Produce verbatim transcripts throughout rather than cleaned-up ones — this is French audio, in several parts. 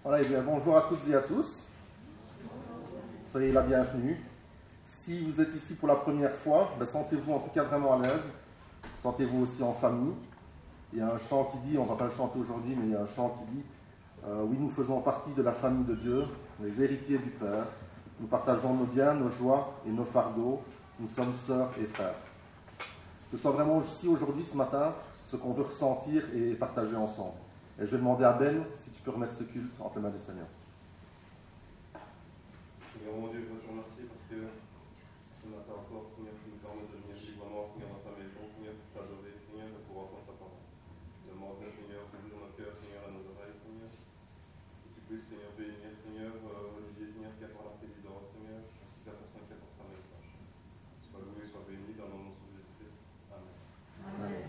Voilà, et bien, bonjour à toutes et à tous. Soyez la bienvenue. Si vous êtes ici pour la première fois, ben, sentez-vous en tout cas vraiment à l'aise. Sentez-vous aussi en famille. Il y a un chant qui dit, on ne va pas le chanter aujourd'hui, mais il y a un chant qui dit euh, oui, nous faisons partie de la famille de Dieu, les héritiers du Père. Nous partageons nos biens, nos joies et nos fardeaux. Nous sommes sœurs et frères. Que ce soit vraiment aussi aujourd'hui, ce matin, ce qu'on veut ressentir et partager ensemble. Et je vais demander à Ben si tu peux remettre ce culte entre les mains du Seigneur. Seigneur, mon Dieu, je veux te remercier parce que ce matin encore, Seigneur, tu nous permets de venir librement, Seigneur, dans ta maison, Seigneur, pour t'adorer, Seigneur, et pour entendre ta parole. Je demande, Seigneur, d'ouvrir notre cœur, Seigneur, à nos oreilles, Seigneur. Que tu puisses, Seigneur, bénir, Seigneur, euh, Olivier, Seigneur, qui apporte la présidence, Seigneur, ainsi que la personne qui apporte un message. Sois loué, sois béni, dans le nom de Jésus-Christ. Amen. Amen.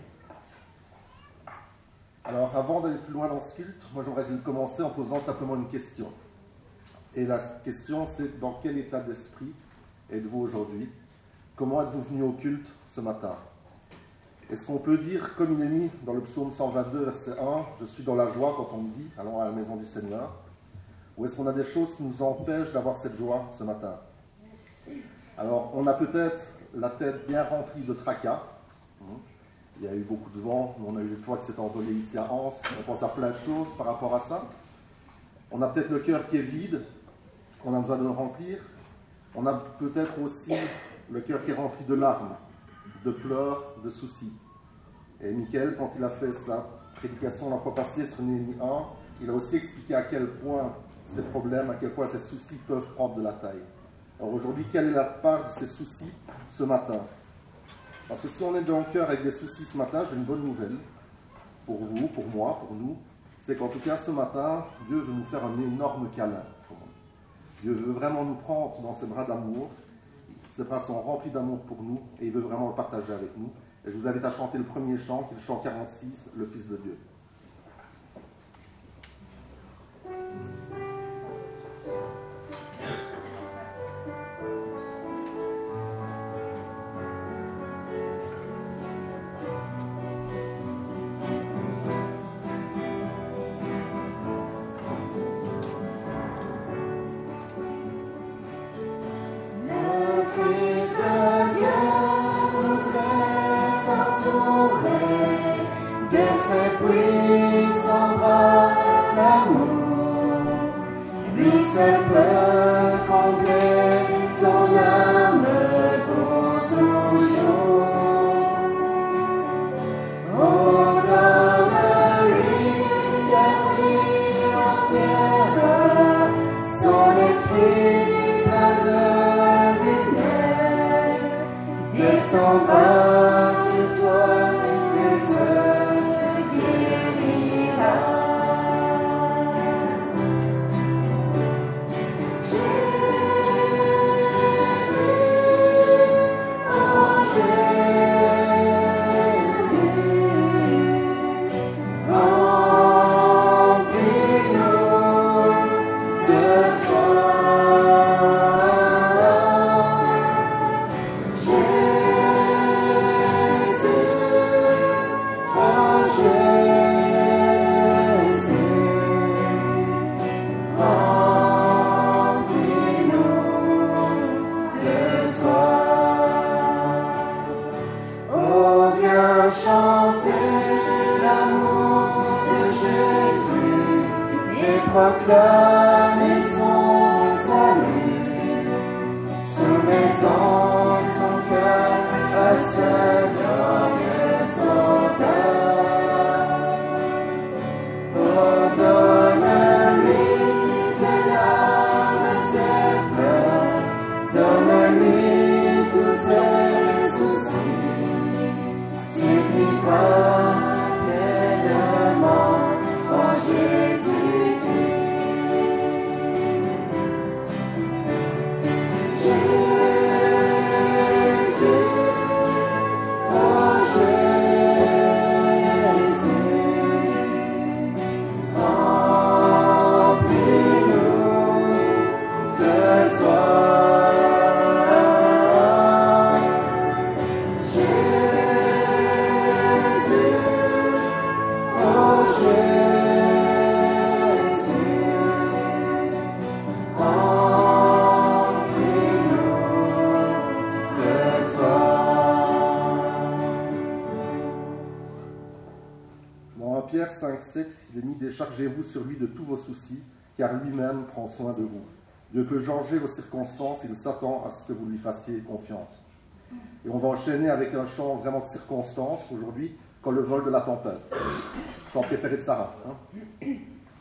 Alors, avant d'aller plus loin dans ce culte, moi j'aimerais commencer en posant simplement une question. Et la question, c'est dans quel état d'esprit êtes-vous aujourd'hui? Comment êtes-vous venu au culte ce matin? Est-ce qu'on peut dire, comme il est mis dans le psaume cent vingt-deux, verset un, « Je suis dans la joie quand on me dit, allons à la maison du Seigneur » ou est-ce qu'on a des choses qui nous empêchent d'avoir cette joie ce matin? Alors, on a peut-être la tête bien remplie de tracas. Il y a eu beaucoup de vent, on a eu le toit qui s'est envolé ici à Anse, on pense à plein de choses par rapport à ça. On a peut-être le cœur qui est vide, qu'on a besoin de le remplir. On a peut-être aussi le cœur qui est rempli de larmes, de pleurs, de soucis. Et Michael, quand il a fait sa prédication la fois passée sur Néhémie un, il a aussi expliqué à quel point ces problèmes, à quel point ces soucis peuvent prendre de la taille. Alors aujourd'hui, quelle est la part de ces soucis ce matin? Parce que si on est dans le cœur avec des soucis ce matin, j'ai une bonne nouvelle pour vous, pour moi, pour nous. C'est qu'en tout cas, ce matin, Dieu veut nous faire un énorme câlin. Dieu veut vraiment nous prendre dans ses bras d'amour. Ses bras sont remplis d'amour pour nous et il veut vraiment le partager avec nous. Et je vous invite à chanter le premier chant, qui est le chant quarante-six, le Fils de Dieu. Pierre cinq, sept, il est mis « Déchargez-vous sur lui de tous vos soucis, car lui-même prend soin de vous. Dieu peut changer vos circonstances, il s'attend à ce que vous lui fassiez confiance. » Et on va enchaîner avec un chant vraiment de circonstances aujourd'hui, « Quand le vol de la tempête ». Chant préféré de Sarah. Hein?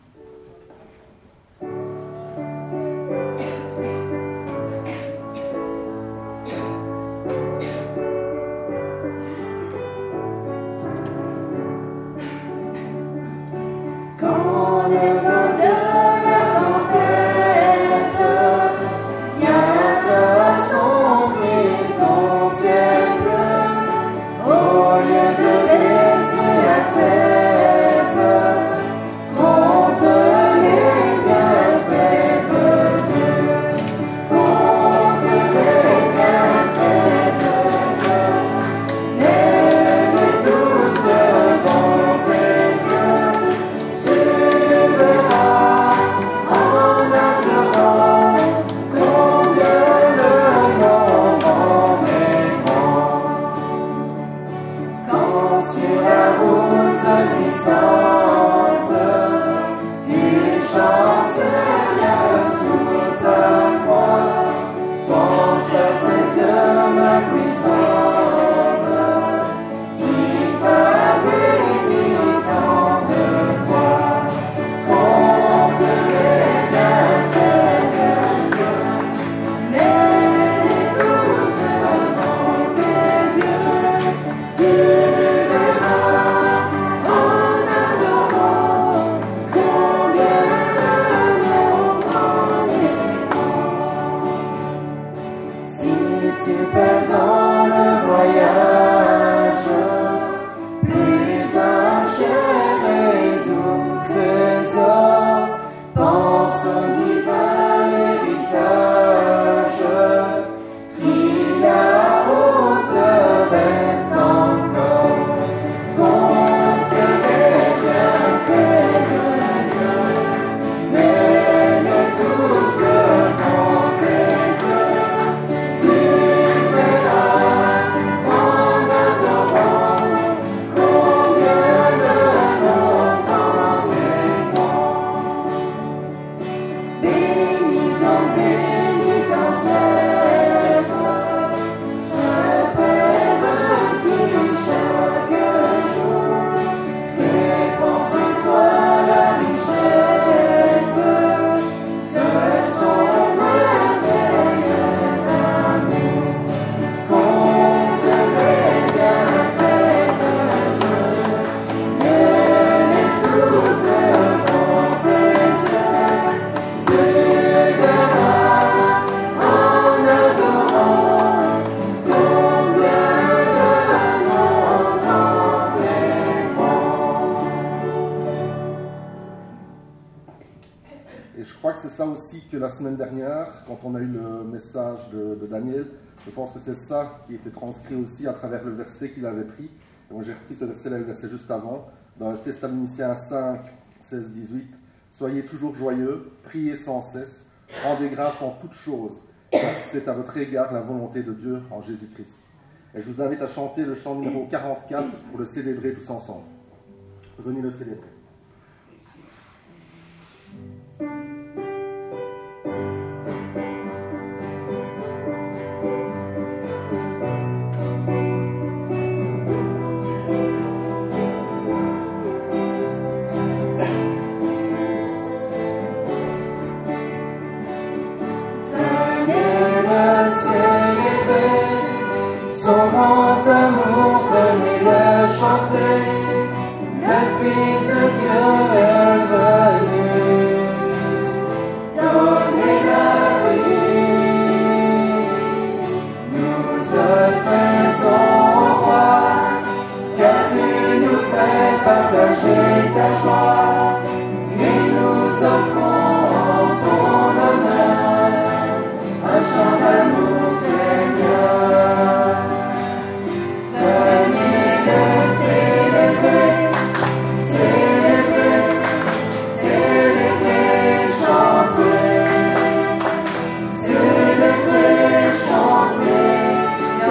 Que la semaine dernière, quand on a eu le message de, de Daniel, je pense que c'est ça qui était transcrit aussi à travers le verset qu'il avait pris. Et moi j'ai repris ce verset-là, le verset juste avant, dans le Thessaloniciens cinq, seize, dix-huit. Soyez toujours joyeux, priez sans cesse, rendez grâce en toutes choses, car c'est à votre égard la volonté de Dieu en Jésus-Christ. Et je vous invite à chanter le chant numéro quarante-quatre pour le célébrer tous ensemble. Venez le célébrer.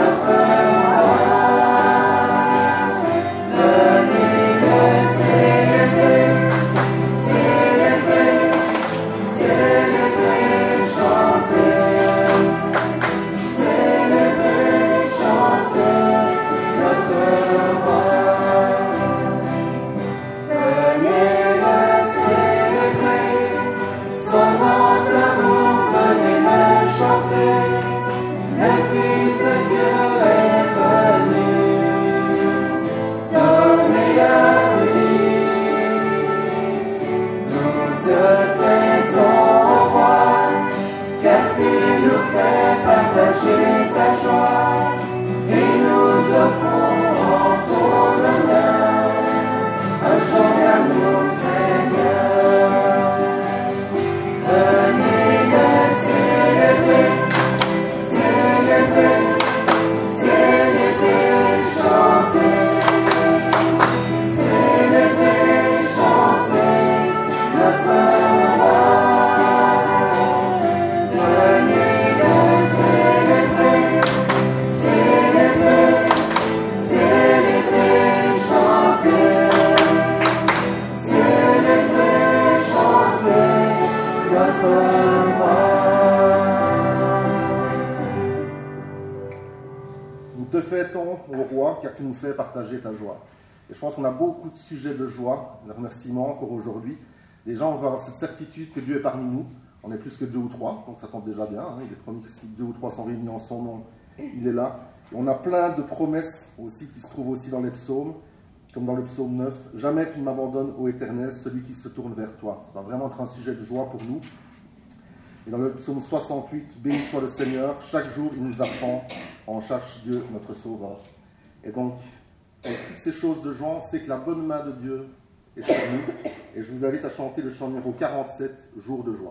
Venez le célébrer. tu nous fais partager ta joie. Et je pense qu'on a beaucoup de sujets de joie, de remerciements encore aujourd'hui. Les gens vont avoir cette certitude que Dieu est parmi nous. On est plus que deux ou trois, donc ça tombe déjà bien. Hein. Il est promis que si deux ou trois sont réunis en son nom, il est là. Et on a plein de promesses aussi qui se trouvent aussi dans les psaumes, comme dans le psaume neuf. « Jamais tu ne m'abandonnes, ô Éternel, celui qui se tourne vers toi. » Ça va vraiment être un sujet de joie pour nous. Et dans le psaume soixante-huit, « Béni soit le Seigneur, chaque jour il nous apprend, en cherche Dieu notre Sauveur. » Et donc, avec toutes ces choses de joie, c'est que la bonne main de Dieu est sur nous. Et je vous invite à chanter le chant numéro quarante-sept, « Jour de joie ».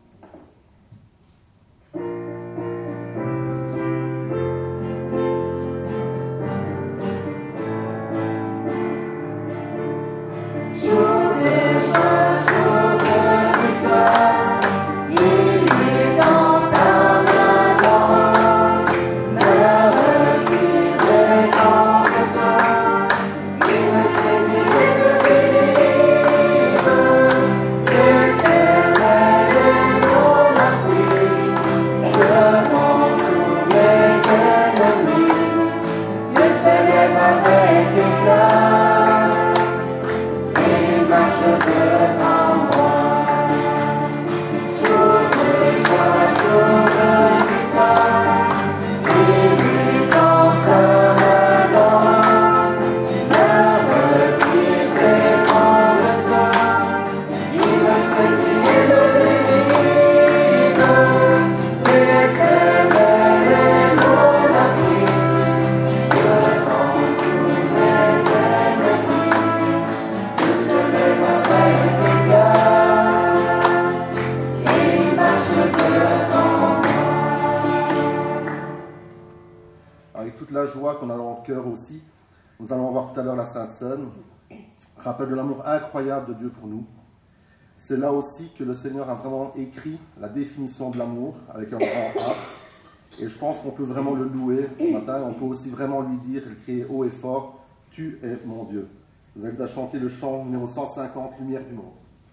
Nous allons voir tout à l'heure la Sainte Seine, rappel de l'amour incroyable de Dieu pour nous. C'est là aussi que le Seigneur a vraiment écrit la définition de l'amour avec un grand A. Et je pense qu'on peut vraiment le louer ce matin. On peut aussi vraiment lui dire, le crier haut et fort, « Tu es mon Dieu ». Je vous invite à chanter le chant numéro cent cinquante, « Lumière du monde ».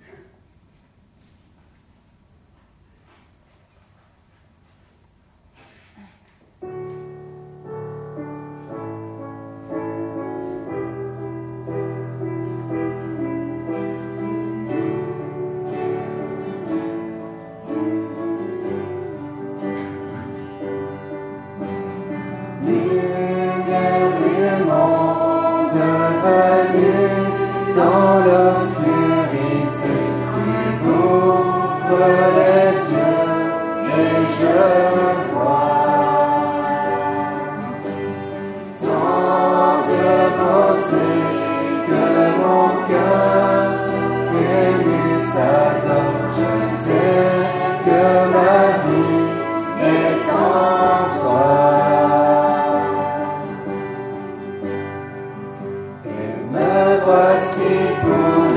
Dans l'obscurité, tu ouvres les yeux et je vois tant de beauté que mon cœur ému t'adore. Je sais que ma vie est en toi. Et me voici pour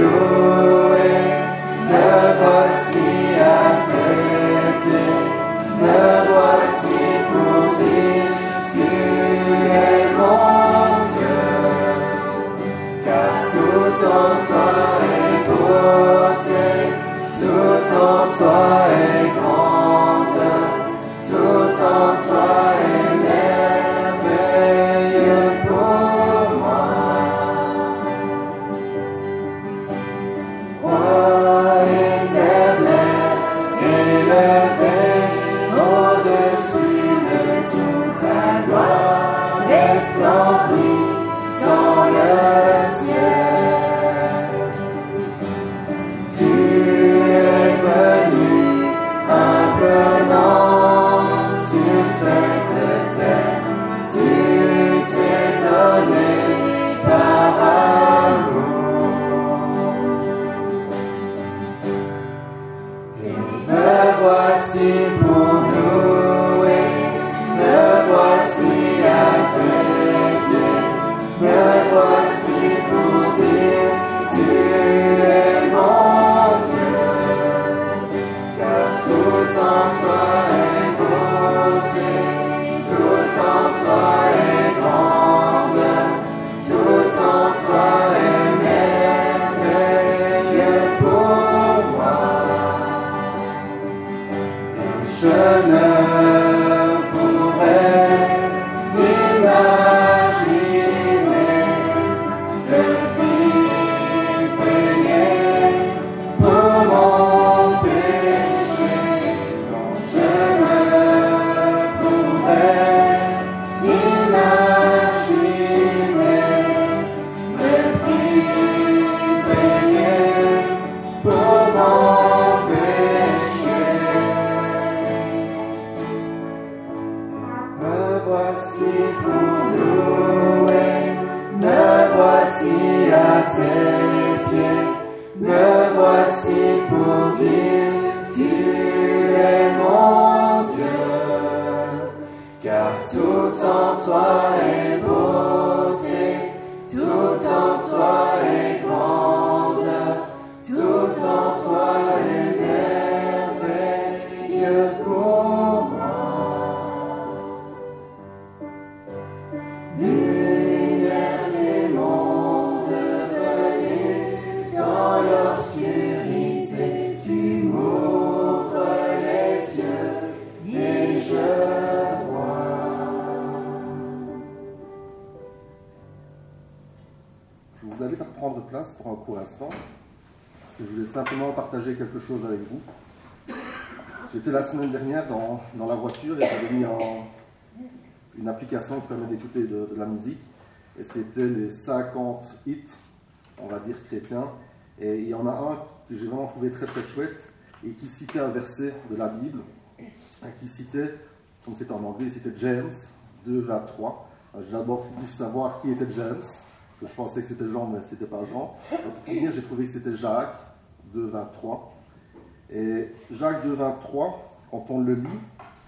je vous invite à prendre place pour un court instant, parce que je voulais simplement partager quelque chose avec vous. J'étais la semaine dernière dans, dans la voiture et j'avais mis en, une application qui permet d'écouter de, de la musique, et c'était les cinquante hits, on va dire chrétiens, et il y en a un que j'ai vraiment trouvé très très chouette, et qui citait un verset de la Bible, qui citait, comme c'était en anglais, c'était James deux, vingt-trois. J'ai d'abord voulu savoir qui était James, parce que je pensais que c'était Jean, mais ce n'était pas Jean. Donc, pour finir, j'ai trouvé que c'était Jacques deux, vingt-trois. Et Jacques deux, vingt-trois, quand on le lit,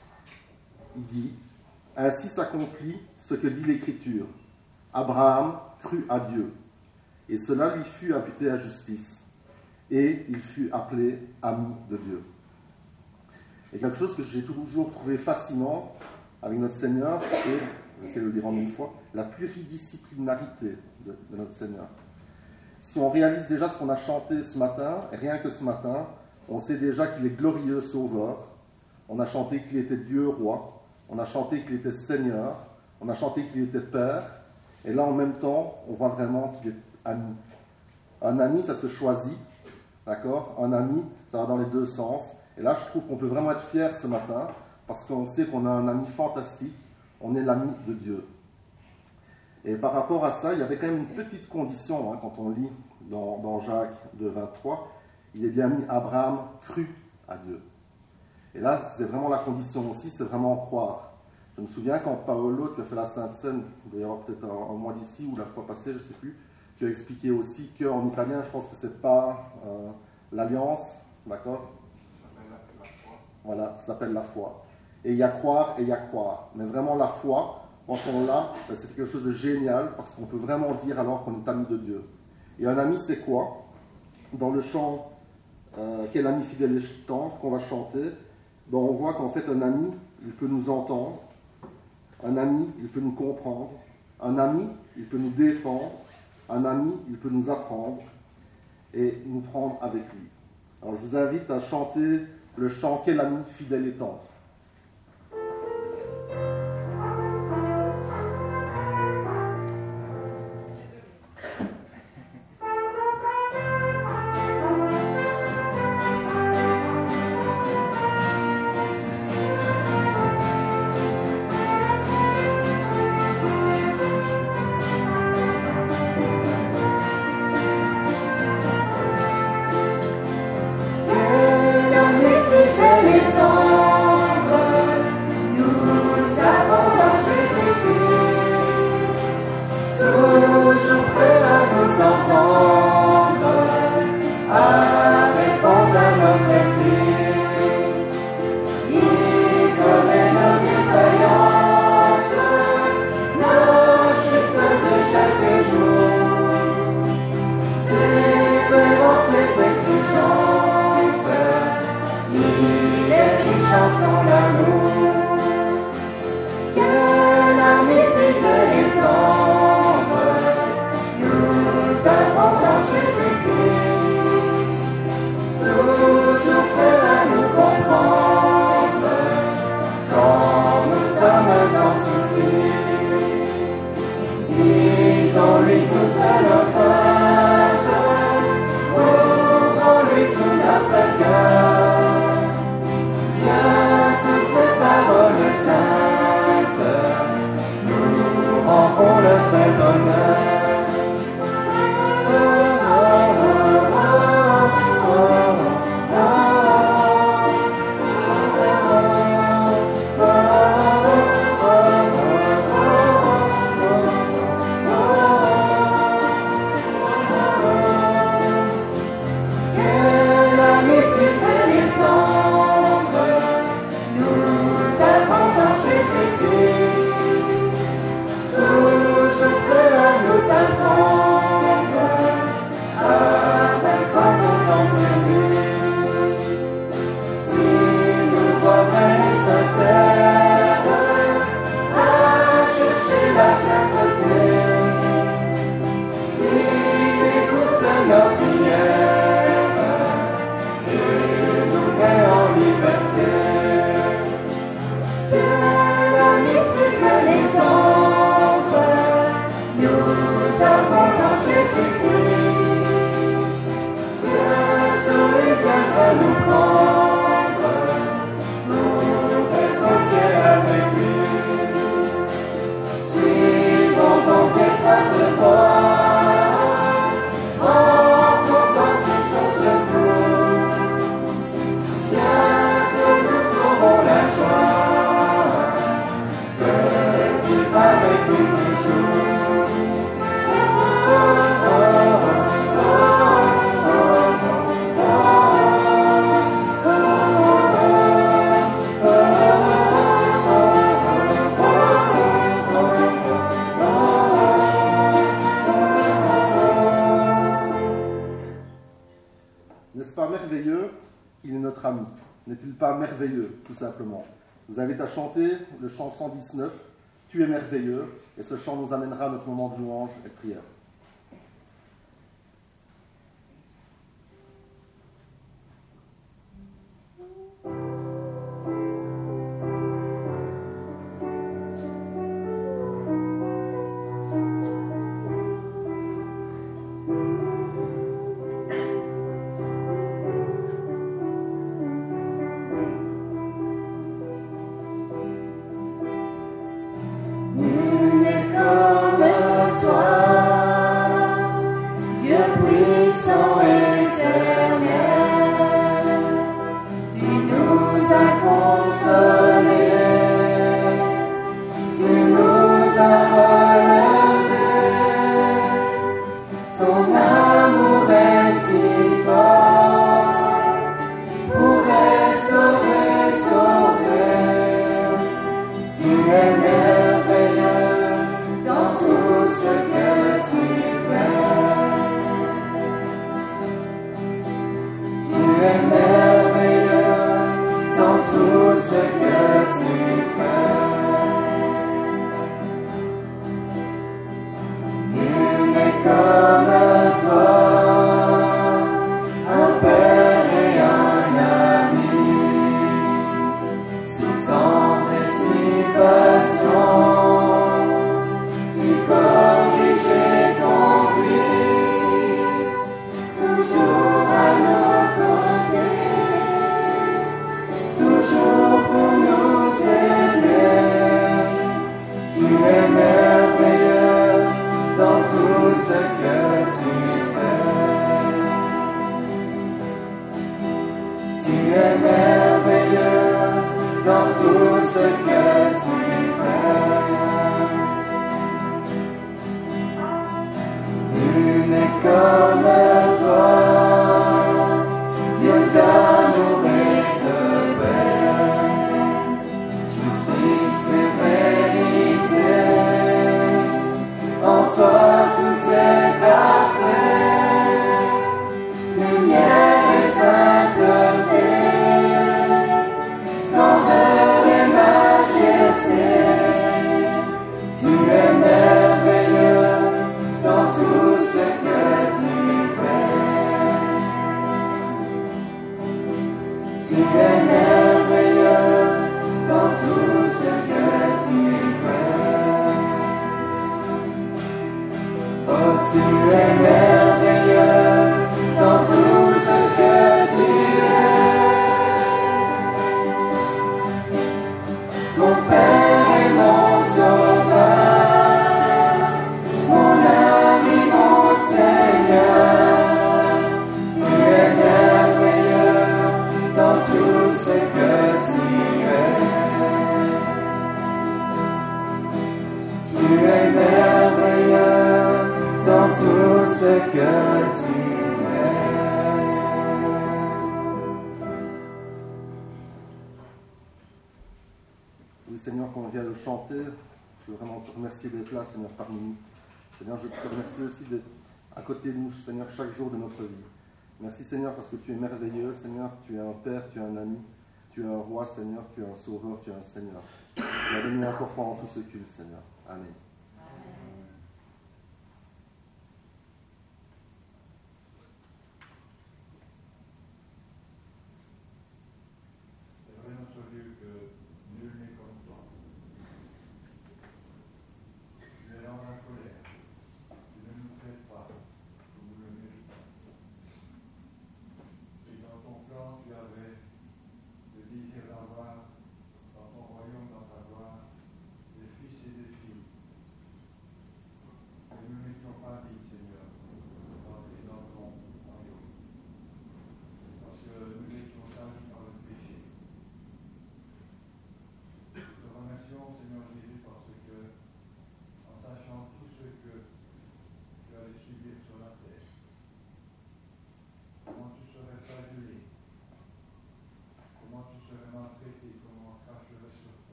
il dit « Ainsi s'accomplit ce que dit l'Écriture. Abraham crut à Dieu, et cela lui fut imputé à justice, et il fut appelé ami de Dieu. » Et quelque chose que j'ai toujours trouvé fascinant avec notre Seigneur, c'est, je vais essayer de le dire en une fois, la pluridisciplinarité de, de notre Seigneur. Si on réalise déjà ce qu'on a chanté ce matin, rien que ce matin, on sait déjà qu'il est glorieux Sauveur, on a chanté qu'il était Dieu roi, on a chanté qu'il était Seigneur, on a chanté qu'il était Père, et là en même temps, on voit vraiment qu'il est ami. Un ami, ça se choisit, d'accord? Un ami, ça va dans les deux sens. Et là, je trouve qu'on peut vraiment être fier ce matin, parce qu'on sait qu'on a un ami fantastique, on est l'ami de Dieu. Et par rapport à ça, il y avait quand même une petite condition, hein, quand on lit dans, dans Jacques deux, vingt-trois, il est bien mis Abraham crut à Dieu. Et là, c'est vraiment la condition aussi, c'est vraiment croire. Je me souviens quand Paolo, qui a fait la Sainte Seine, d'ailleurs peut-être un, un mois d'ici ou la fois passée, je ne sais plus, qui a expliqué aussi qu'en italien, je pense que c'est pas euh, l'alliance, d'accord? Voilà, ça s'appelle la foi. Et il y a croire et il y a croire. Mais vraiment la foi, quand on l'a, ben c'est quelque chose de génial parce qu'on peut vraiment dire alors qu'on est ami de Dieu. Et un ami, c'est quoi? Dans le chant euh, Quel ami fidèle et tendre qu'on va chanter, ben on voit qu'en fait un ami, il peut nous entendre. Un ami, il peut nous comprendre. Un ami, il peut nous défendre. Un ami, il peut nous apprendre et nous prendre avec lui. Alors je vous invite à chanter le chant Quel ami fidèle et tendre. Quel ami fidèle et tendre. N'est-ce pas merveilleux qu'il est notre ami? N'est-il pas merveilleux, tout simplement? Je vous invite à chanter le chant cent dix-neuf, « Tu es merveilleux », et ce chant nous amènera à notre moment de louange et de prière. Nul n'est comme toi, Dieu puissant éternel. Tu nous as consolés, tu nous as relevés. Ton amour est si fort pour restaurer, sauver. Tu es merveilleux dans tout ce que tu fais. Tu es merveilleux dans tout ce que tu fais. Nul n'est comme toi, un père et un ami, si tendre et si patient. Tu corriges et conduis, toujours à nos côtés, toujours pour nous aider. Tu es merveilleux dans tout ce que tu fais. Tu es merveilleux dans tout ce que tu fais. Nul n'est comme toi, Dieu d'amour et de paix, justice et vérité. En toi tout est parfait, lumière et sainteté, splendeur et majesté. Tu es merveilleux dans tout ce que tu fais. Tu es merveilleux dans tout ce que tu fais. Oh, tu es merveilleux dans tout ce que tu es. Mon Père et mon Sauveur, mon ami, mon Seigneur. Tu es merveilleux dans tout ce que tu es. Tu es merveilleux dans tout ce que tu es. Oui, Seigneur, quand on vient le chanter, je veux vraiment te remercier d'être là, Seigneur, parmi nous. Seigneur, je te remercie aussi d'être à côté de nous, Seigneur, chaque jour de notre vie. Merci, Seigneur, parce que tu es merveilleux, Seigneur. Tu es un Père, tu es un ami, tu es un roi, Seigneur, tu es un sauveur, tu es un Seigneur. Tu as donné encore pendant tout ce culte, Seigneur. Amen. C'est vrai, notre Dieu, que nul n'est comme toi. Tu es dans la colère. Tu ne nous traites pas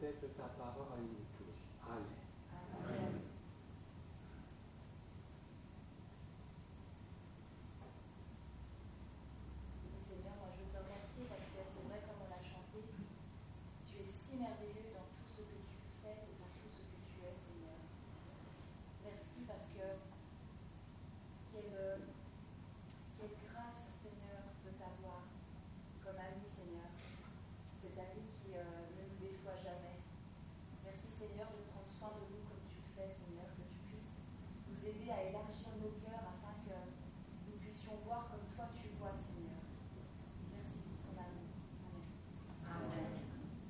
permettre ta parole à nous tous. Amen. Amen. Seigneur, moi je te remercie parce que c'est vrai comme on l'a chanté, tu es si merveilleux dans tout ce que tu fais et dans tout ce que tu es, Seigneur. Merci parce que quelle, quelle grâce, Seigneur, de t'avoir comme ami, Seigneur. Cet ami qui euh, ne nous déçoit jamais. Merci, Seigneur, de prendre soin de nous comme tu le fais, Seigneur, que tu puisses nous aider à élargir nos cœurs afin que nous puissions voir comme toi tu vois, Seigneur. Merci pour ton amour. Amen. Amen.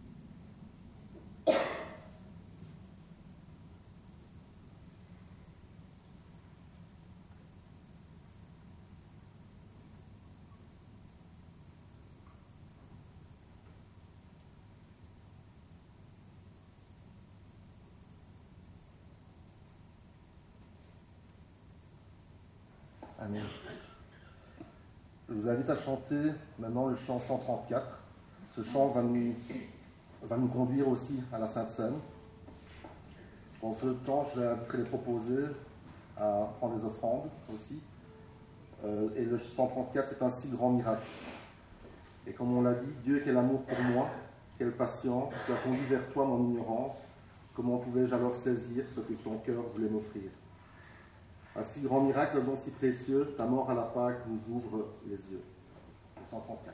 Amen. Je vous invite à chanter maintenant le chant cent trente-quatre. Ce chant va nous, va nous conduire aussi à la Sainte Seine. Dans ce temps, je vais les proposer à prendre des offrandes aussi. Euh, et le cent trente-quatre, c'est un si grand miracle. Et comme on l'a dit, Dieu, quel amour pour moi, quelle patience, tu as conduit vers toi mon ignorance. Comment pouvais-je alors saisir ce que ton cœur voulait m'offrir? Un si grand miracle, un don si précieux, ta mort à la Pâque nous ouvre les yeux. cent trente-quatre.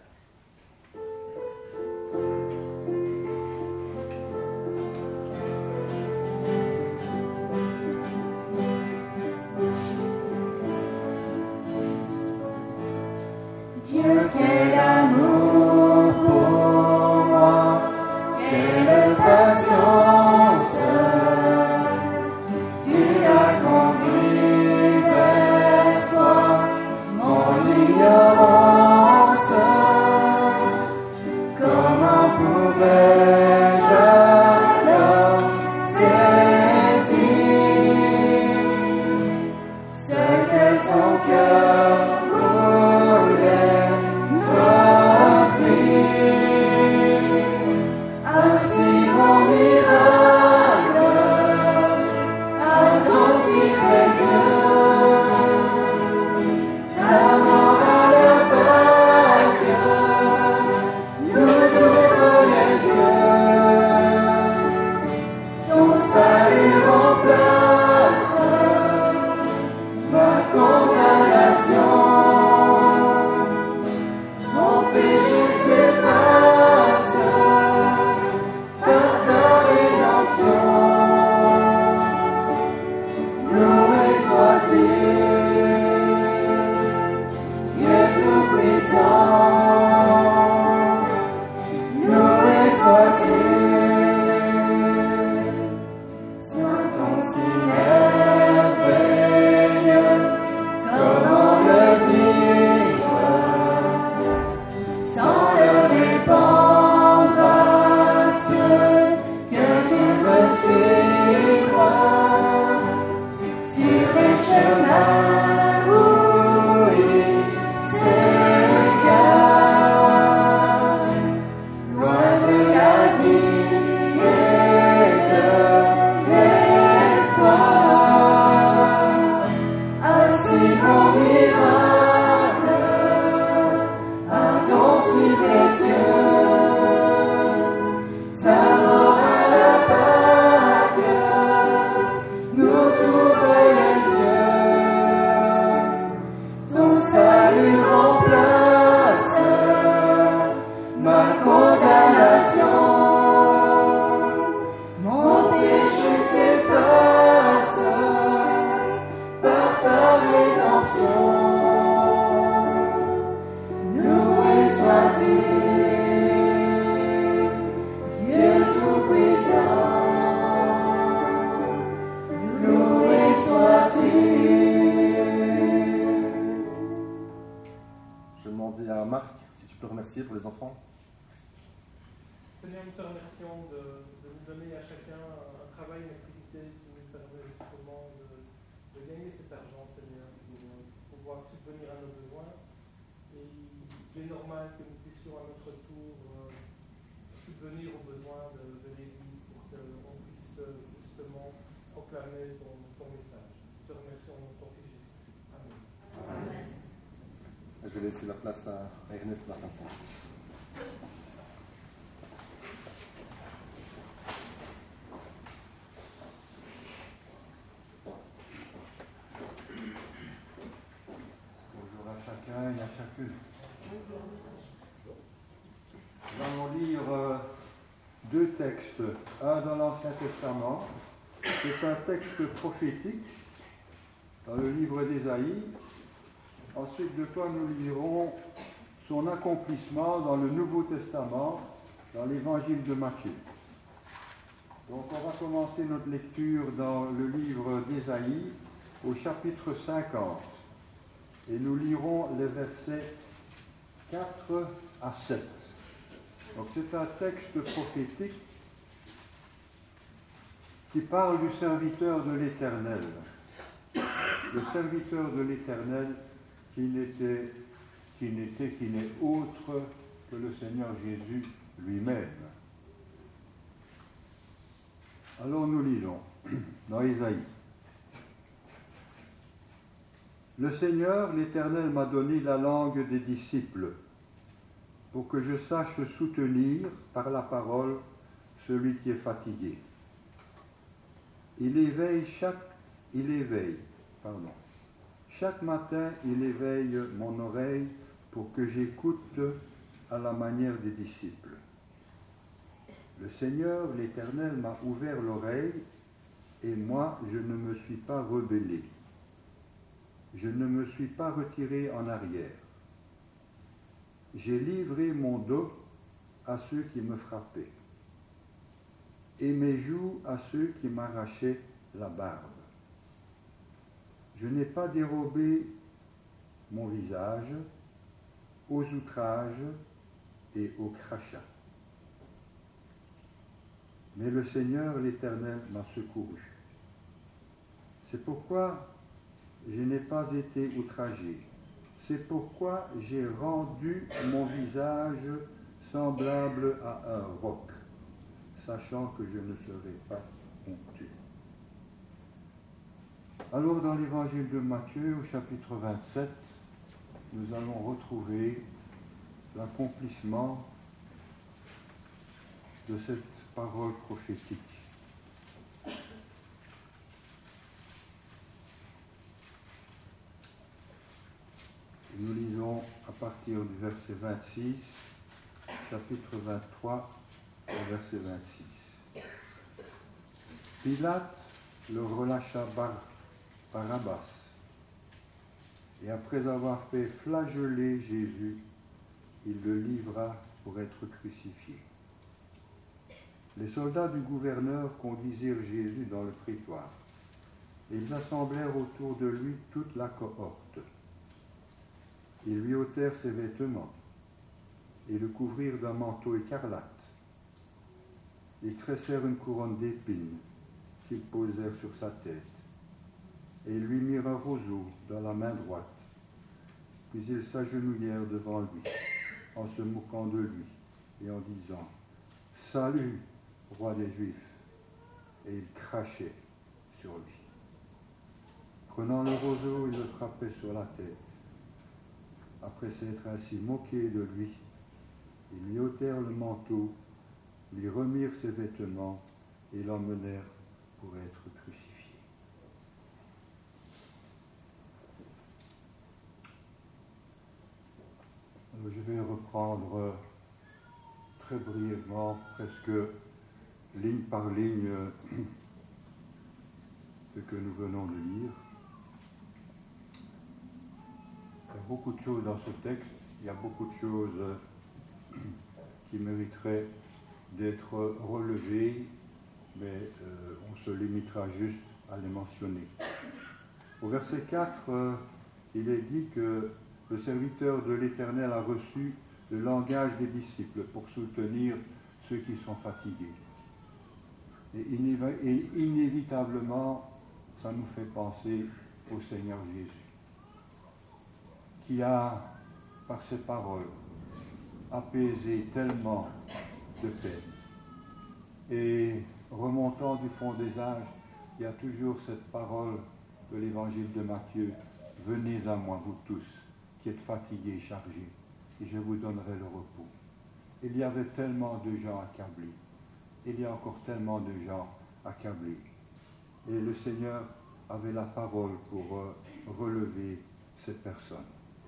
Dieu, quel amour pour moi, quelle patience, tu as conduit vers toi mon ignorance. Comment pouvais-je alors saisir ce que ton cœur voulait m'offrir? Ainsi mon miracle, un don si précieux, ta mort à la Pâque nous ouvre les yeux, ton salut remplace ma condamnation, mon péché s'efface par ta rédemption. Loué sois-tu, Dieu Tout-Puissant. Loué sois-tu, Saint-Ton si merveilleux. Comment le vivre sans le répandre à ceux que tu veux suivre sur les chemins où ils s'égarent, loin de la vie et de l'espoir. Ainsi mon miracle, un don si précieux, ta mort à la Pâque nous ouvre les yeux, ton salut remplace ma condamnation, mon péché s'efface par ta rédemption. Loué sois-tu, Dieu Tout-Puissant. Loué sois-tu. Je vais demander à Marc si tu peux remercier pour les enfants. Seigneur, nous te remercions de, de nous donner à chacun un travail, une activité qui nous permet justement de, de gagner cet argent, Seigneur, pour pouvoir subvenir à nos besoins. Et il est normal que nous puissions à notre tour euh, subvenir aux besoins de, de l'Église pour proclamer ton, ton message. Nous te remercions au nom de ton Fils Jésus-Christ. Amen. Amen. Je vais laisser la place à Ernest Massenza. Bonjour à chacun et à chacune. Nous allons lire euh, deux textes, un dans l'Ancien Testament, c'est un texte prophétique dans le livre d'Ésaïe. Ensuite de quoi nous lirons son accomplissement dans le Nouveau Testament, dans l'Évangile de Matthieu. Donc on va commencer notre lecture dans le livre d'Ésaïe au chapitre cinquante. Et nous lirons les versets quatre à sept. Donc c'est un texte prophétique qui parle du serviteur de l'Éternel. Le serviteur de l'Éternel qui n'était, qui n'était, qui n'est autre que le Seigneur Jésus lui-même. Alors nous lisons dans Ésaïe. Le Seigneur, l'Éternel, m'a donné la langue des disciples, pour que je sache soutenir par la parole celui qui est fatigué. Il éveille chaque, il éveille, pardon, chaque matin il éveille mon oreille pour que j'écoute à la manière des disciples. Le Seigneur, l'Éternel, m'a ouvert l'oreille et moi je ne me suis pas rebellé. Je ne me suis pas retiré en arrière. J'ai livré mon dos à ceux qui me frappaient, et mes joues à ceux qui m'arrachaient la barbe. Je n'ai pas dérobé mon visage aux outrages et aux crachats. Mais le Seigneur, l'Éternel, m'a secouru. C'est pourquoi je n'ai pas été outragé. C'est pourquoi j'ai rendu mon visage semblable à un roc, sachant que je ne serai pas honteux. Alors dans l'évangile de Matthieu, au chapitre vingt-sept, nous allons retrouver l'accomplissement de cette parole prophétique. Nous lisons à partir du verset vingt-six, chapitre vingt-trois, au verset vingt-six. Pilate le relâcha Bar- Barabbas, et après avoir fait flageoler Jésus, il le livra pour être crucifié. Les soldats du gouverneur conduisirent Jésus dans le prétoire, et ils assemblèrent autour de lui toute la cohorte. Ils lui ôtèrent ses vêtements et le couvrirent d'un manteau écarlate. Ils tressèrent une couronne d'épines qu'ils posèrent sur sa tête et ils lui mirent un roseau dans la main droite. Puis ils s'agenouillèrent devant lui en se moquant de lui et en disant « Salut, roi des Juifs !» et ils crachaient sur lui. Prenant le roseau, ils le frappaient sur la tête. Après s'être ainsi moqués de lui, ils lui ôtèrent le manteau, lui remirent ses vêtements et l'emmenèrent pour être crucifié. Alors, je vais reprendre très brièvement, presque ligne par ligne, ce que nous venons de lire. Il y a beaucoup de choses dans ce texte, il y a beaucoup de choses qui mériteraient d'être relevées, mais euh, on se limitera juste à les mentionner. Au verset quatre, euh, il est dit que le serviteur de l'Éternel a reçu le langage des disciples pour soutenir ceux qui sont fatigués. Et, inév- et inévitablement, ça nous fait penser au Seigneur Jésus, qui a, par ses paroles, apaisé tellement de peine. Et remontant du fond des âges, il y a toujours cette parole de l'évangile de Matthieu. Venez à moi, vous tous, qui êtes fatigués et chargés, et je vous donnerai le repos. Il y avait tellement de gens accablés. Il y a encore tellement de gens accablés. Et le Seigneur avait la parole pour euh, relever ces personnes.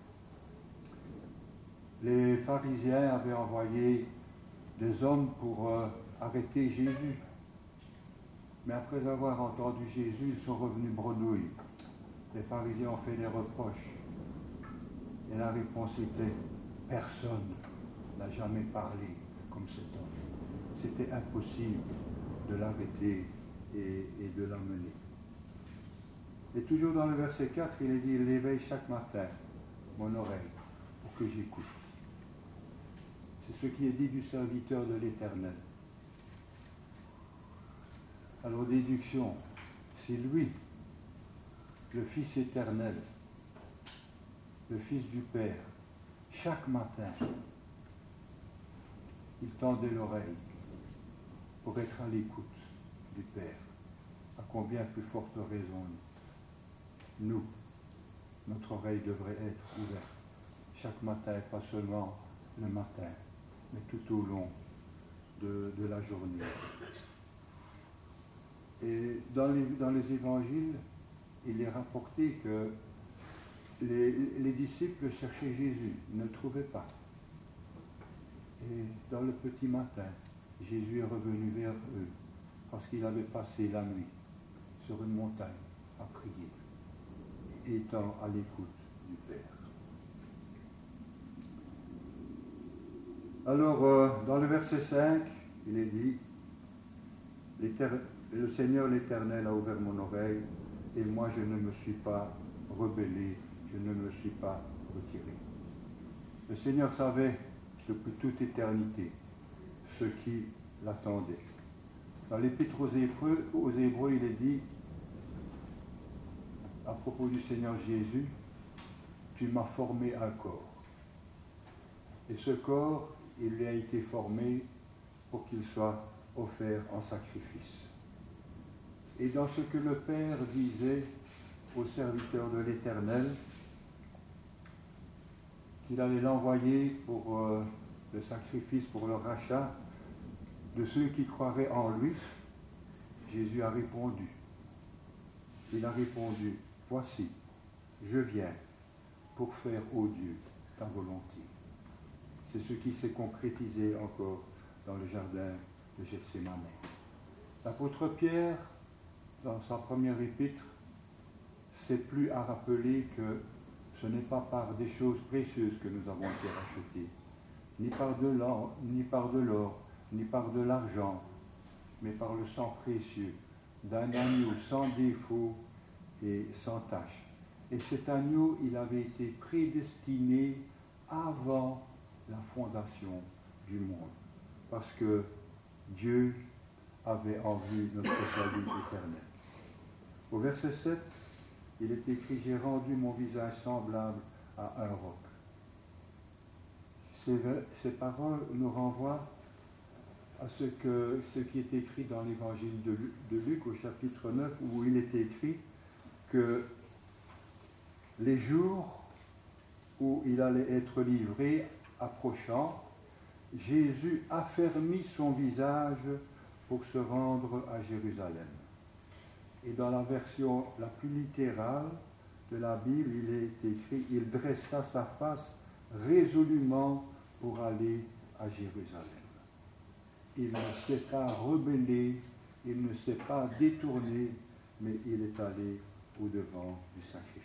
Les pharisiens avaient envoyé des hommes pour euh, arrêter Jésus. Mais après avoir entendu Jésus, ils sont revenus bredouilles. Les pharisiens ont fait des reproches. Et la réponse était, personne n'a jamais parlé comme cet homme. C'était impossible de l'arrêter et, et de l'amener. Et toujours dans le verset quatre, il est dit, il éveille chaque matin mon oreille pour que j'écoute. C'est ce qui est dit du serviteur de l'Éternel. Alors, déduction, c'est lui, le Fils éternel, le Fils du Père. Chaque matin, il tendait l'oreille pour être à l'écoute du Père. À combien plus forte raison, nous, notre oreille devrait être ouverte chaque matin, et pas seulement le matin, mais tout au long de, de la journée. Et dans les, dans les évangiles, il est rapporté que les, les disciples cherchaient Jésus, ne le trouvaient pas. Et dans le petit matin, Jésus est revenu vers eux parce qu'il avait passé la nuit sur une montagne à prier, étant à l'écoute du Père. Alors, euh, dans le verset cinq, il est dit, le Seigneur l'Éternel a ouvert mon oreille, et moi je ne me suis pas rebellé, je ne me suis pas retiré. Le Seigneur savait depuis toute éternité ce qui l'attendait. Dans l'Épître aux Hébreux, aux Hébreux, il est dit, à propos du Seigneur Jésus, tu m'as formé un corps. Et ce corps, il lui a été formé pour qu'il soit offert en sacrifice. Et dans ce que le Père disait aux serviteurs de l'Éternel, qu'il allait l'envoyer pour euh, le sacrifice, pour le rachat de ceux qui croiraient en lui, Jésus a répondu. Il a répondu, voici, je viens pour faire, ô Dieu, ta volonté. C'est ce qui s'est concrétisé encore dans le jardin de Gethsémane. L'apôtre Pierre, dans sa première épître, c'est plus à rappeler que ce n'est pas par des choses précieuses que nous avons été rachetés, ni par de l'or, ni par de l'or, ni par de l'argent, mais par le sang précieux d'un agneau sans défaut et sans tache. Et cet agneau, il avait été prédestiné avant la fondation du monde, parce que Dieu avait en vue notre salut éternel. Au verset sept, il est écrit, j'ai rendu mon visage semblable à un roc. Ces, ces paroles nous renvoient à ce, que, ce qui est écrit dans l'évangile de, de Luc au chapitre neuf, où il est écrit que les jours où il allait être livré approchant, Jésus affermit son visage pour se rendre à Jérusalem. Et dans la version la plus littérale de la Bible, il est écrit, il dressa sa face résolument pour aller à Jérusalem. Il ne s'est pas rebellé, il ne s'est pas détourné, mais il est allé au-devant du sacrifice.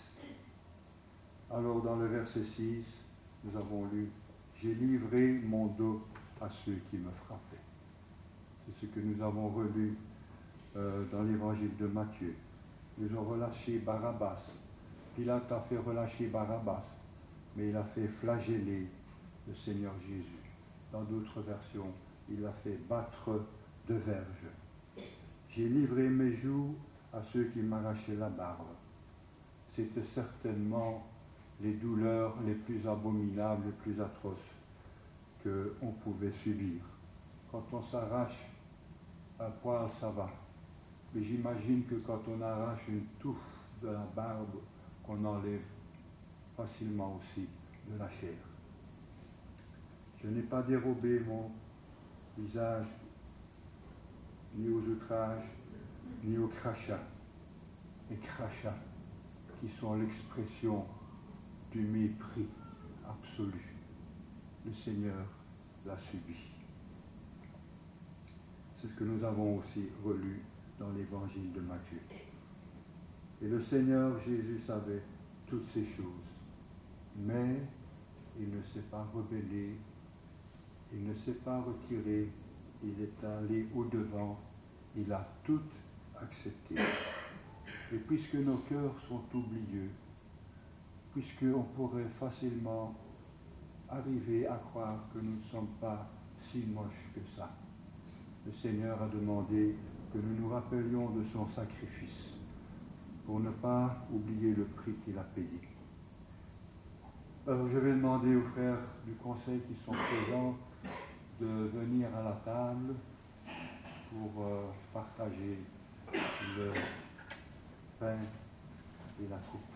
Alors dans le verset six, nous avons lu, j'ai livré mon dos à ceux qui me frappaient. C'est ce que nous avons relu euh, dans l'évangile de Matthieu. Ils ont relâché Barabbas. Pilate a fait relâcher Barabbas, mais il a fait flageller le Seigneur Jésus. Dans d'autres versions, il a fait battre de verge. J'ai livré mes joues à ceux qui m'arrachaient la barbe. C'était certainement les douleurs les plus abominables, les plus atroces qu'on pouvait subir. Quand on s'arrache un poil, ça va. mais j'imagine que quand on arrache une touffe de la barbe, qu'on enlève facilement aussi de la chair. Je n'ai pas dérobé mon visage ni aux outrages, ni aux crachats. Les crachats qui sont l'expression du mépris absolu. Le Seigneur l'a subi. C'est ce que nous avons aussi relu dans l'évangile de Matthieu. Et le Seigneur Jésus savait toutes ces choses, mais il ne s'est pas rebellé, il ne s'est pas retiré, il est allé au-devant, il a tout accepté. Et puisque nos cœurs sont oublieux, puisqu'on pourrait facilement arriver à croire que nous ne sommes pas si moches que ça, le Seigneur a demandé que nous nous rappelions de son sacrifice pour ne pas oublier le prix qu'il a payé. Alors je vais demander aux frères du conseil qui sont présents de venir à la table pour euh, partager le pain et la coupe.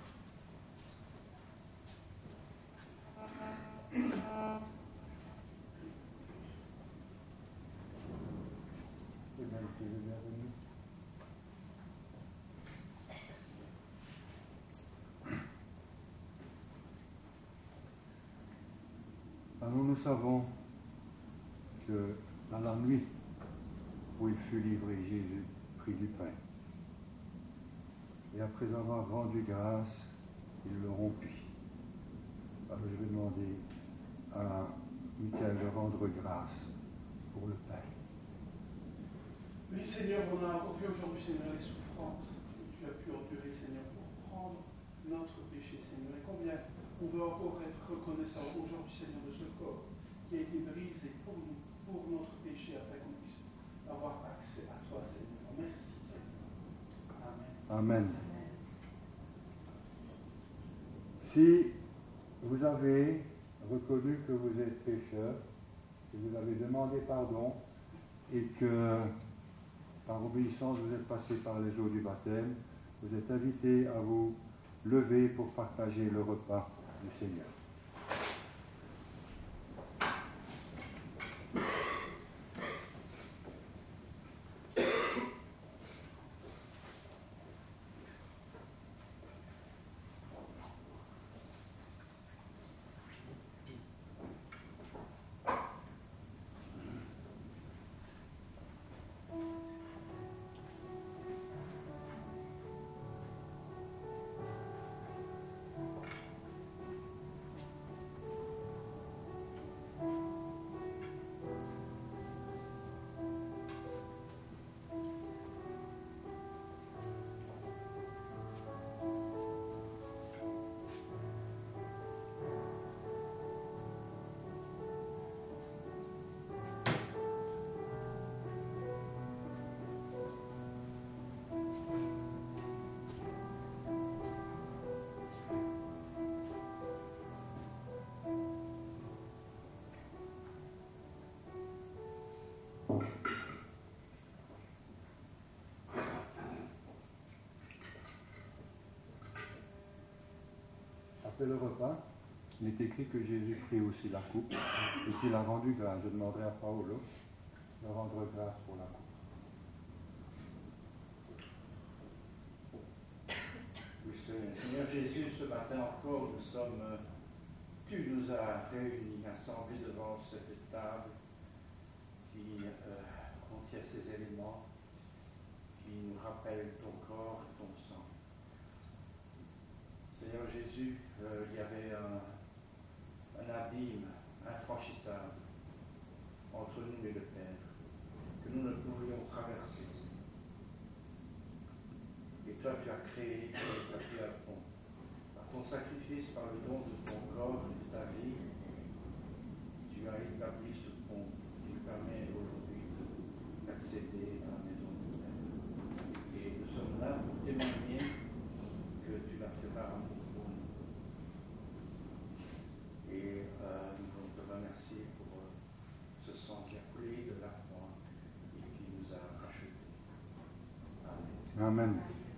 Et bien, tu es bienvenu. Alors nous savons que dans la nuit où il fut livré, Jésus prit du pain. Et après avoir rendu grâce, il le rompit. Alors je vais demander à Michael de rendre grâce pour le pain. Oui, Seigneur, on a encore vu aujourd'hui, Seigneur, les souffrances que tu as pu endurer, Seigneur, pour prendre notre péché, Seigneur. Et combien on veut encore être reconnaissant aujourd'hui, Seigneur, de ce corps qui a été brisé pour nous, pour notre péché, afin qu'on puisse avoir accès à toi, Seigneur. Merci, Seigneur. Amen. Amen. Si vous avez reconnu que vous êtes pécheur, que vous avez demandé pardon et que par obéissance vous êtes passé par les eaux du baptême, vous êtes invité à vous lever pour partager le repas du Seigneur. Après le repas, il est écrit que Jésus prit aussi la coupe et qu'il a rendu grâce. Je demanderai à Paolo de rendre grâce pour la coupe. Oui, Seigneur Jésus, ce matin encore, nous sommes, tu nous as réunis, assemblés devant cette table qui euh, contient ces éléments qui nous rappellent ton corps et ton sang. Seigneur Jésus, euh, il y avait un, un abîme infranchissable entre nous et le Père, que nous ne pouvions traverser. Et toi, tu as créé, tu as créé un pont. Par ton sacrifice, par le don de ton corps et de ta vie, tu as établi ce pont qui nous permet aujourd'hui d'accéder à la maison du Père. Et nous sommes là pour témoigner que tu l'as fait par amour pour nous. Et euh, nous voulons te remercier pour euh, ce sang qui a coulé de la croix et qui nous a rachetés. Amen. Amen.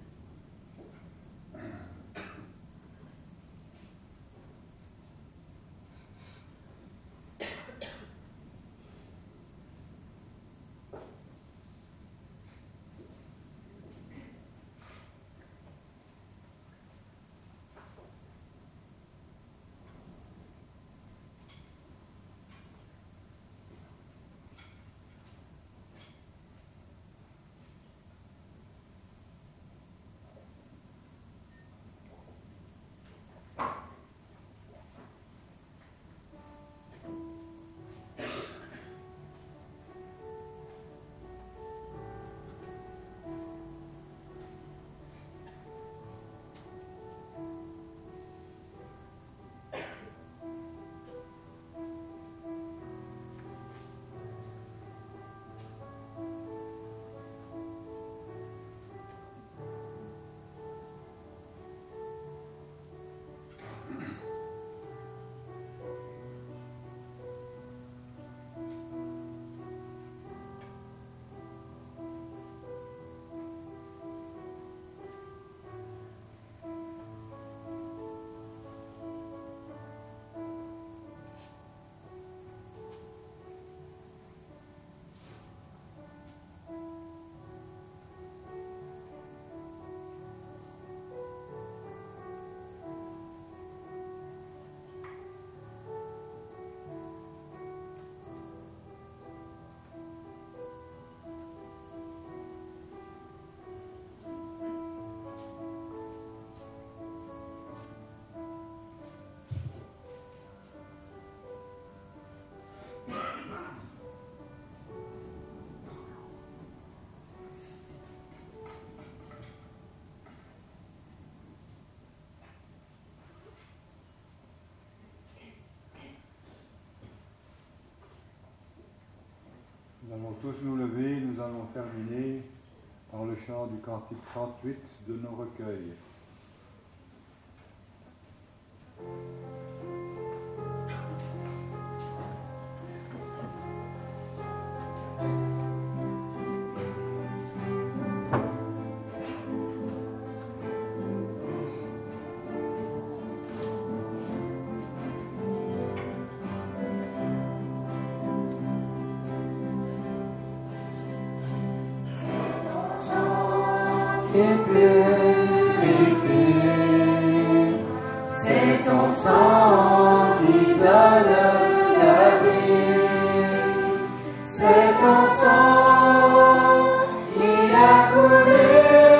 Nous allons tous nous lever, nous allons terminer par le chant du cantique trente-huit de nos recueils. Et purifie, c'est ton sang qui donne la vie, c'est ton sang qui a coulé,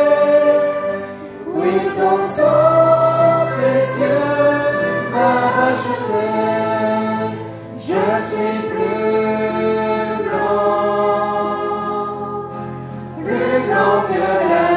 oui ton sang précieux m'a racheté, je suis plus blanc, plus blanc que la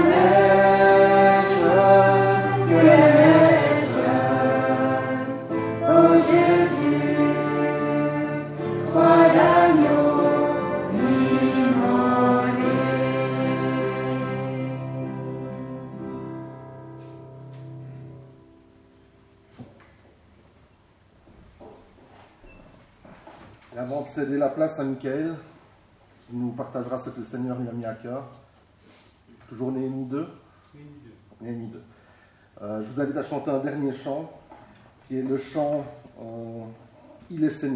Et avant de céder la place à Michael, il nous partagera ce que le Seigneur lui a mis à cœur. Toujours Néhémie deux. Néhémie deux. Euh, je vous invite à chanter un dernier chant, qui est le chant euh, « Il est Seigneur ».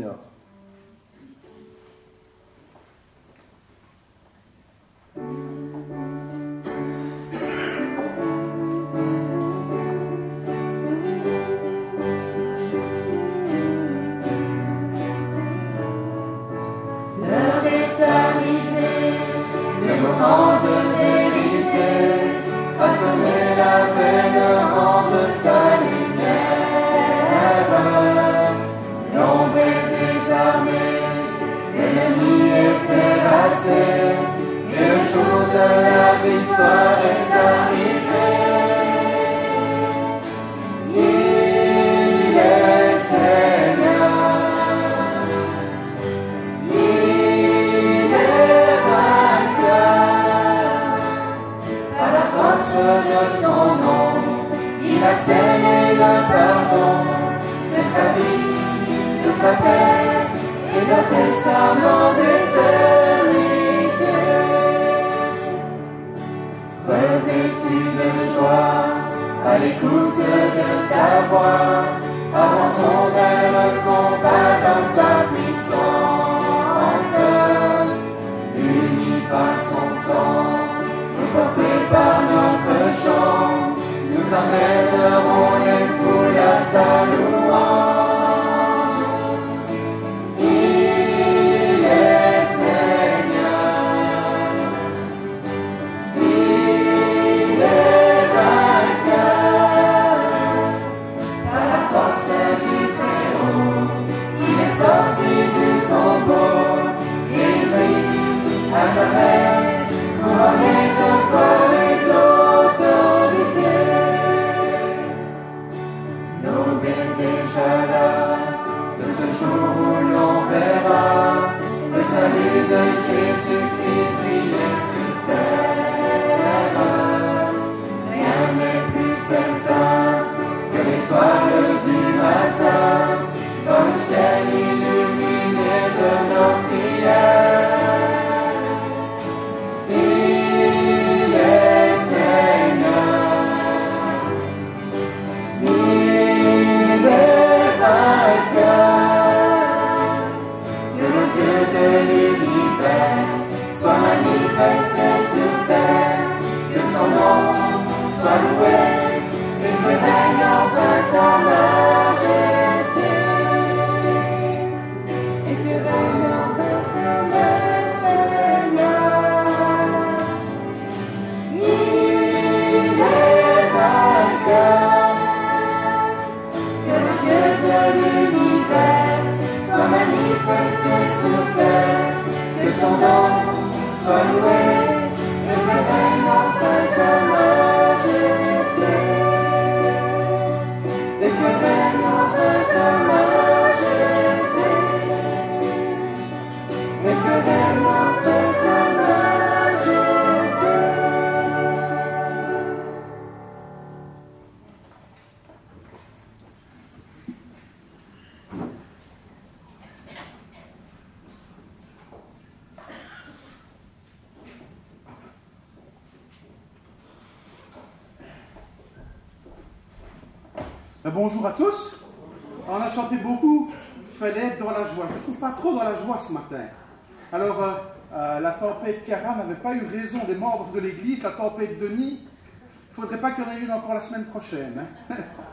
revêtus de joie, à l'écoute de sa voix, avançons vers le combat dans sa puissance, unis par son sang, et portés par notre chant, nous emmènerons les foules à sa louange. Il est Seigneur, il est vainqueur, par la force du Très-Haut, il est sorti du tombeau, il brille à jamais, couronné de corps et d'autorité. Nous sommes déjà là, de ce jour où l'on verra le salut de Jésus-Christ briller sur terre. Rien n'est plus certain que l'étoile du matin, dans le ciel illuminé de nos prières. Il est Seigneur, il est vainqueur, que le Dieu de l'univers soit manifesté sur terre, que son nom soit loué, et que règne enfin sa majesté, et que règne enfin sa majesté. Il est vainqueur, que le Dieu de l'univers soit manifesté sur terre, que son nom soit loué, et que règne enfin sa majesté, et que règne enfin sa majesté, et que règne enfin sa majesté. Bonjour à tous. On a chanté beaucoup, il fallait être dans la joie. Je ne trouve pas trop dans la joie ce matin. Alors, euh, euh, la tempête Chiara n'avait pas eu raison des membres de l'Église, la tempête Denis, il ne faudrait pas qu'il y en ait une encore la semaine prochaine. Hein.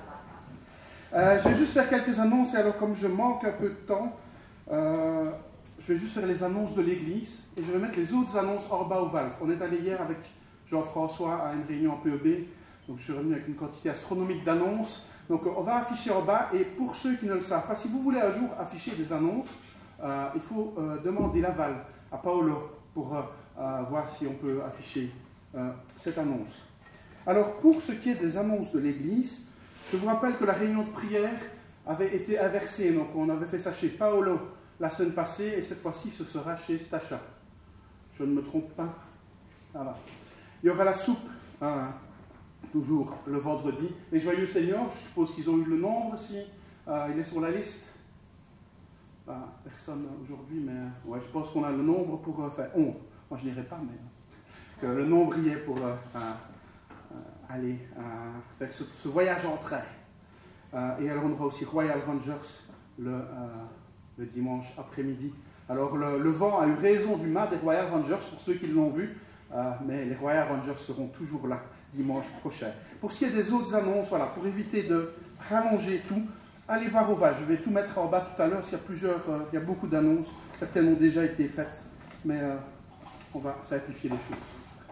euh, je vais juste faire quelques annonces, et alors comme je manque un peu de temps, euh, je vais juste faire les annonces de l'Église, et je vais mettre les autres annonces hors bas au Valve. On est allé hier avec Jean-François à une réunion en P E B, donc je suis revenu avec une quantité astronomique d'annonces. Donc on va afficher en bas, et pour ceux qui ne le savent pas, si vous voulez un jour afficher des annonces, euh, il faut euh, demander l'aval à Paolo pour euh, euh, voir si on peut afficher euh, cette annonce. Alors pour ce qui est des annonces de l'Église, je vous rappelle que la réunion de prière avait été inversée, donc on avait fait ça chez Paolo la semaine passée, et cette fois-ci ce sera chez Stacha. Je ne me trompe pas. Voilà. Il y aura la soupe, hein, toujours le vendredi. Les Joyeux Seigneurs, je suppose qu'ils ont eu le nombre, si euh, il est sur la liste. Bah, personne aujourd'hui, mais ouais, je pense qu'on a le nombre pour... Euh, enfin, on, moi je n'irai pas, mais que le nombre y est pour euh, euh, aller euh, faire ce, ce voyage en train. Euh, et alors on aura aussi Royal Rangers le, euh, le dimanche après-midi. Alors le, le vent a eu raison du mât des Royal Rangers, pour ceux qui l'ont vu, euh, mais les Royal Rangers seront toujours là dimanche prochain. Pour ce qui est des autres annonces, voilà, pour éviter de rallonger tout, allez voir au Val. Je vais tout mettre en bas tout à l'heure, s'il y a plusieurs, euh, il y a beaucoup d'annonces, certaines ont déjà été faites, mais euh, on va simplifier les choses.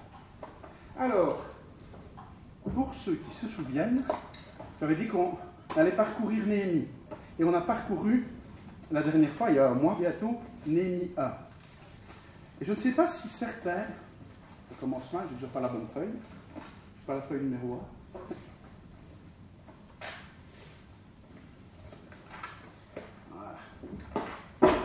Alors, pour ceux qui se souviennent, j'avais dit qu'on allait parcourir Néhémie. Et on a parcouru, la dernière fois, il y a un mois bientôt, Néhémie un. Et je ne sais pas si certains, je commence mal, j'ai déjà pas la bonne feuille, je pas la feuille numéro un. Voilà.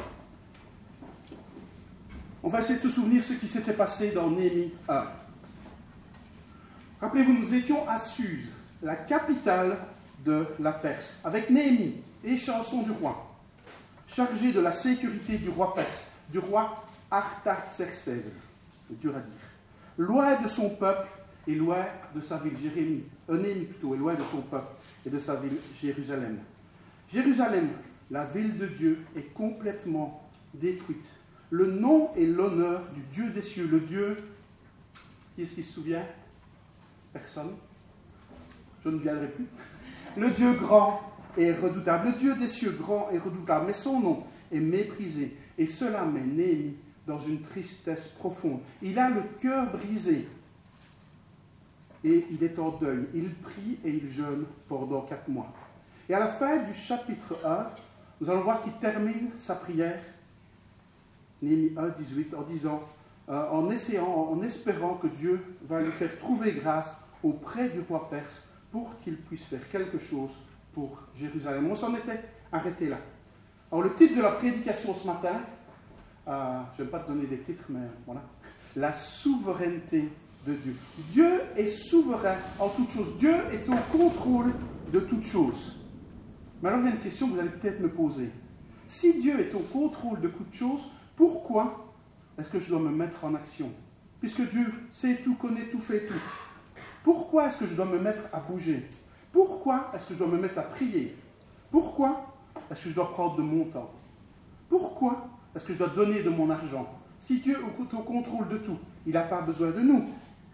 On va essayer de se souvenir ce qui s'était passé dans Néhémie un. Rappelez-vous, nous étions à Suse, la capitale de la Perse, avec Néhémie, échanson du roi, chargé de la sécurité du roi perse, du roi Artaxerxès, c'est dur à dire, loin de son peuple est loin de sa ville, Jérémie, euh, Néhémie plutôt, est loin de son peuple et de sa ville, Jérusalem. Jérusalem, la ville de Dieu, est complètement détruite. Le nom et l'honneur du Dieu des cieux, le Dieu, qui est-ce qui se souvient? Personne. Je ne viendrai plus. Le Dieu grand et redoutable, le Dieu des cieux grand et redoutable, mais son nom est méprisé. Et cela met Néhémie dans une tristesse profonde. Il a le cœur brisé et il est en deuil. Il prie et il jeûne pendant quatre mois. Et à la fin du chapitre un, nous allons voir qu'il termine sa prière, Néhémie un, dix-huit, en disant, euh, en essayant, en espérant que Dieu va lui faire trouver grâce auprès du roi perse pour qu'il puisse faire quelque chose pour Jérusalem. On s'en était arrêté là. Alors le titre de la prédication ce matin, euh, je ne vais pas te donner des titres, mais voilà, la souveraineté de Dieu. Dieu est souverain en toutes choses. Dieu est au contrôle de toutes choses. Mais alors il y a une question que vous allez peut-être me poser. Si Dieu est au contrôle de toutes choses, pourquoi est-ce que je dois me mettre en action? Puisque Dieu sait tout, connaît tout, fait tout. Pourquoi est-ce que je dois me mettre à bouger? Pourquoi est-ce que je dois me mettre à prier? Pourquoi est-ce que je dois prendre de mon temps? Pourquoi est-ce que je dois donner de mon argent? Si Dieu est au contrôle de tout, il n'a pas besoin de nous.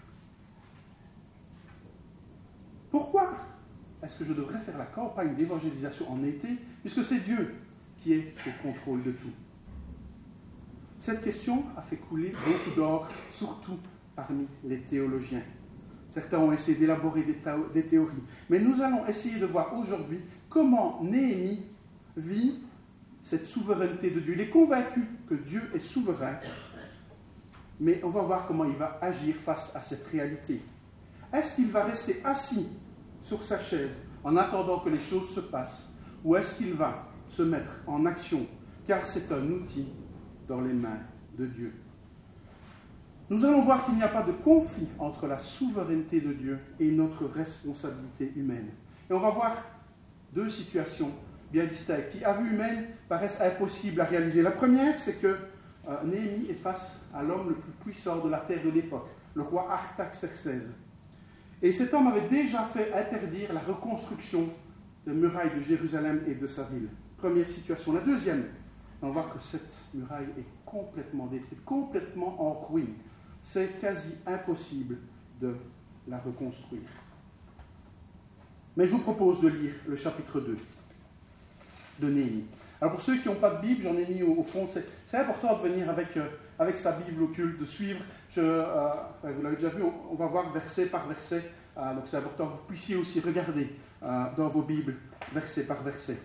Pourquoi est-ce que je devrais faire la campagne d'évangélisation en été, puisque c'est Dieu qui est au contrôle de tout? Cette question a fait couler beaucoup d'encre, surtout parmi les théologiens. Certains ont essayé d'élaborer des, théo- des théories, mais nous allons essayer de voir aujourd'hui comment Néhémie vit cette souveraineté de Dieu. Il est convaincu que Dieu est souverain, mais on va voir comment il va agir face à cette réalité. Est-ce qu'il va rester assis sur sa chaise en attendant que les choses se passent, ou est-ce qu'il va se mettre en action, car c'est un outil dans les mains de Dieu? Nous allons voir qu'il n'y a pas de conflit entre la souveraineté de Dieu et notre responsabilité humaine. Et on va voir deux situations bien distinctes qui, à vue humaine, paraissent impossibles à réaliser. La première, c'est que euh, Néhémie est face à l'homme le plus puissant de la terre de l'époque, le roi Artaxerxès. Et cet homme avait déjà fait interdire la reconstruction des murailles de Jérusalem et de sa ville. Première situation. La deuxième, on voit que cette muraille est complètement détruite, complètement en ruine. C'est quasi impossible de la reconstruire. Mais je vous propose de lire le chapitre deux de Néhémie. Alors pour ceux qui n'ont pas de Bible, j'en ai mis au, au fond, c'est, c'est important de venir avec, euh, avec sa Bible au culte, de suivre. Je, euh, vous l'avez déjà vu, on, on va voir verset par verset, euh, donc c'est important que vous puissiez aussi regarder euh, dans vos Bibles, verset par verset.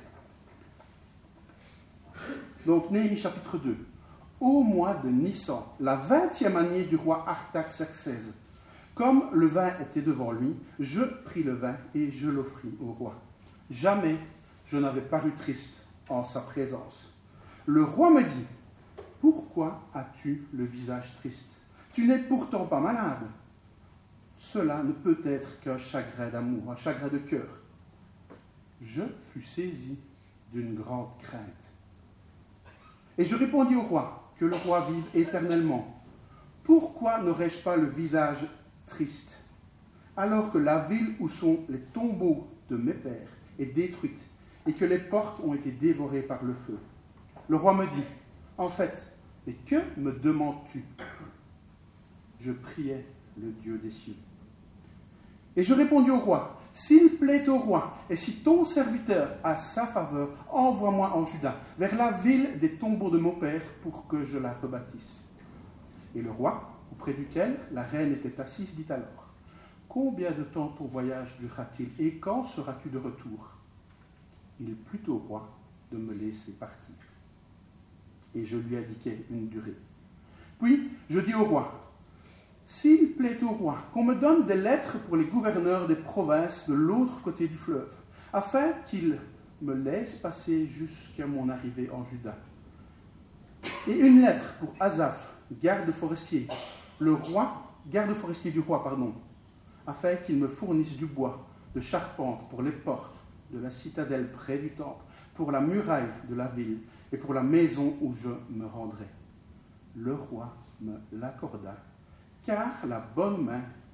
Donc Néhémie chapitre deux. Au mois de Nissan, la vingtième année du roi Artaxerxès, comme le vin était devant lui, je pris le vin et je l'offris au roi. Jamais je n'avais paru triste en sa présence. Le roi me dit, « Pourquoi as-tu le visage triste? Tu n'es pourtant pas malade. Cela ne peut être qu'un chagrin d'amour, un chagrin de cœur. » Je fus saisi d'une grande crainte. Et je répondis au roi, que le roi vive éternellement. Pourquoi n'aurais-je pas le visage triste, alors que la ville où sont les tombeaux de mes pères est détruite et que les portes ont été dévorées par le feu? Le roi me dit, en fait, mais que me demandes-tu? Je priais le Dieu des cieux. Et je répondis au roi, s'il plaît au roi, et si ton serviteur a sa faveur, envoie-moi en Juda, vers la ville des tombeaux de mon père, pour que je la rebâtisse. Et le roi, auprès duquel la reine était assise, dit alors, combien de temps ton voyage durera-t-il, et quand seras-tu de retour? Il plut au roi de me laisser partir. Et je lui indiquai une durée. Puis je dis au roi, s'il plaît au roi, qu'on me donne des lettres pour les gouverneurs des provinces de l'autre côté du fleuve, afin qu'ils me laissent passer jusqu'à mon arrivée en Juda. Et une lettre pour Asaph, garde forestier, le roi, garde forestier du roi, pardon, afin qu'il me fournisse du bois, de charpente pour les portes de la citadelle près du temple, pour la muraille de la ville et pour la maison où je me rendrai. Le roi me l'accorda, car la bonne main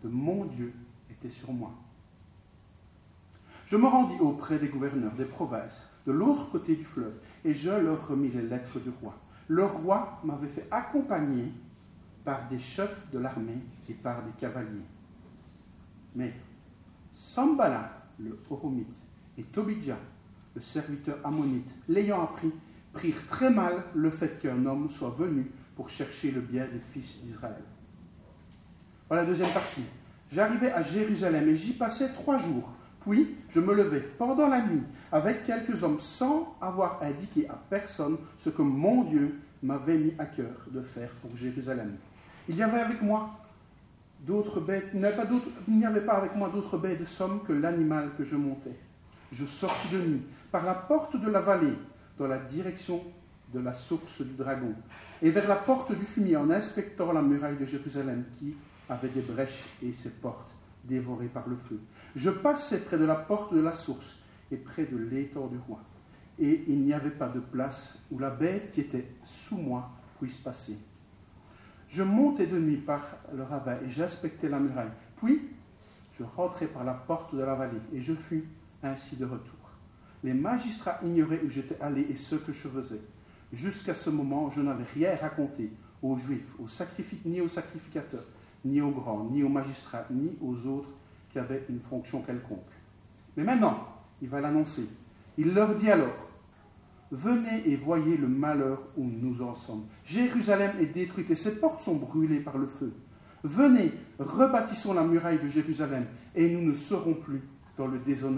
de mon Dieu était sur moi. Je me rendis auprès des gouverneurs des provinces de l'autre côté du fleuve, et je leur remis les lettres du roi. Le roi m'avait fait accompagner par des chefs de l'armée et par des cavaliers. Mais Sambala, le Horomite, et Tobidja, le serviteur ammonite, l'ayant appris, prirent très mal le fait qu'un homme soit venu pour chercher le bien des fils d'Israël. Voilà la deuxième partie. J'arrivai à Jérusalem et j'y passai trois jours. Puis je me levai pendant la nuit avec quelques hommes sans avoir indiqué à personne ce que mon Dieu m'avait mis à cœur de faire pour Jérusalem. Il y avait avec moi d'autres bêtes, il n'y avait pas, d'autres, il n'y avait pas avec moi d'autres bêtes de somme que l'animal que je montais. Je sortis de nuit par la porte de la vallée dans la direction de la source du dragon et vers la porte du fumier en inspectant la muraille de Jérusalem qui avait des brèches et ses portes dévorées par le feu. Je passais près de la porte de la source et près de l'étang du roi. Et il n'y avait pas de place où la bête qui était sous moi puisse passer. Je montais de nuit par le ravin et j'inspectais la muraille. Puis, je rentrai par la porte de la vallée et je fus ainsi de retour. Les magistrats ignoraient où j'étais allé et ce que je faisais. Jusqu'à ce moment, je n'avais rien raconté aux Juifs, aux sacrifi- ni aux sacrificateurs, ni aux grands, ni aux magistrats, ni aux autres qui avaient une fonction quelconque. Mais maintenant, il va l'annoncer. Il leur dit alors, « Venez et voyez le malheur où nous en sommes. Jérusalem est détruite et ses portes sont brûlées par le feu. Venez, rebâtissons la muraille de Jérusalem et nous ne serons plus dans le déshonneur. »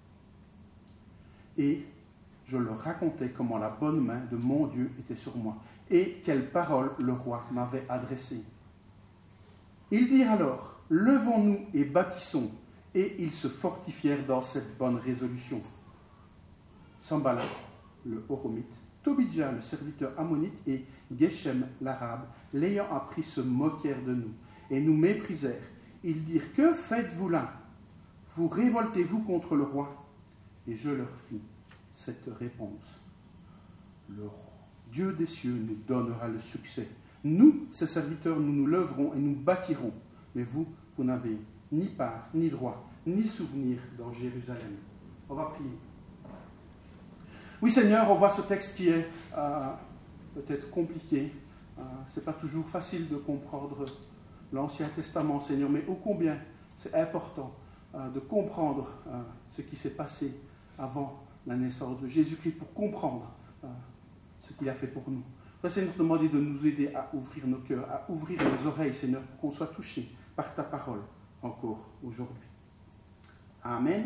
Et je leur racontais comment la bonne main de mon Dieu était sur moi et quelles paroles le roi m'avait adressées. Ils dirent alors, « Levons-nous et bâtissons. » Et ils se fortifièrent dans cette bonne résolution. Sambala, le Horomite, Tobidja, le serviteur ammonite, et Geshem, l'arabe, l'ayant appris, se moquèrent de nous et nous méprisèrent. Ils dirent, « Que faites-vous là? Vous révoltez-vous contre le roi ?» Et je leur fis cette réponse. « Le Dieu des cieux nous donnera le succès. Nous, ses serviteurs, nous nous lèverons et nous bâtirons. Mais vous, vous n'avez ni part, ni droit, ni souvenir dans Jérusalem. » On va prier. Oui, Seigneur, on voit ce texte qui est euh, peut-être compliqué. Euh, ce n'est pas toujours facile de comprendre l'Ancien Testament, Seigneur, mais ô combien c'est important euh, de comprendre euh, ce qui s'est passé avant la naissance de Jésus-Christ pour comprendre euh, ce qu'il a fait pour nous. Je Seigneur, te demander de nous aider à ouvrir nos cœurs, à ouvrir nos oreilles, Seigneur, pour qu'on soit touchés par ta parole encore aujourd'hui. Amen.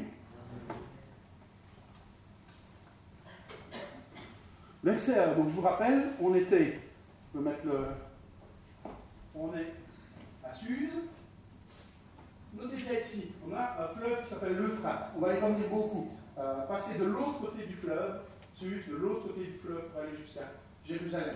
Verset un. Donc je vous rappelle, on était, je peux mettre le, on est à Suse. Notez bien ici, on a un fleuve qui s'appelle l'Euphrate. On va y revenir beaucoup. Euh, passer de l'autre côté du fleuve, Suse, de l'autre côté du fleuve pour aller jusqu'à Jérusalem.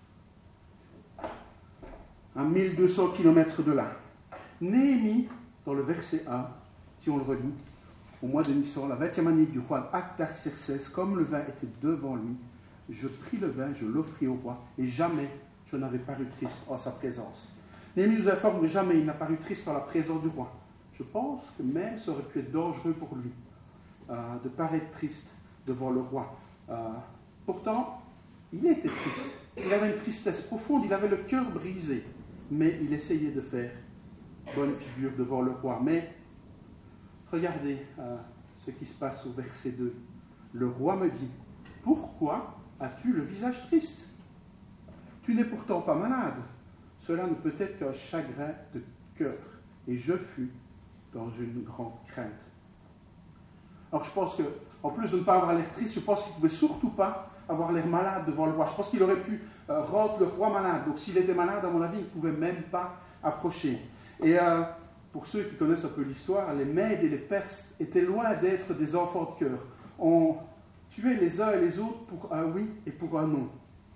À mille deux cents kilomètres de là. Néhémie, dans le verset un, si on le relit, au mois de Nissan, la vingtième année du roi Artaxerxès, comme le vin était devant lui, je pris le vin, je l'offris au roi, et jamais je n'avais paru triste en sa présence. Néhémie nous informe que jamais il n'a paru triste en la présence du roi. Je pense que même ça aurait pu être dangereux pour lui euh, de paraître triste devant le roi. Euh, pourtant, il était triste. Il avait une tristesse profonde, il avait le cœur brisé, mais il essayait de faire bonne figure devant le roi. Mais regardez euh, ce qui se passe au verset deux. Le roi me dit, « Pourquoi as-tu le visage triste? Tu n'es pourtant pas malade. Cela ne peut être qu'un chagrin de cœur. » Et je fus dans une grande crainte. Alors je pense qu'en plus de ne pas avoir l'air triste, je pense qu'il ne pouvait surtout pas avoir l'air malade devant le roi. Je pense qu'il aurait pu euh, rendre le roi malade. Donc s'il était malade, à mon avis, il ne pouvait même pas approcher. Et euh, pour ceux qui connaissent un peu l'histoire, les Mèdes et les Perses étaient loin d'être des enfants de cœur. On tuait les uns et les autres pour un oui et pour un non.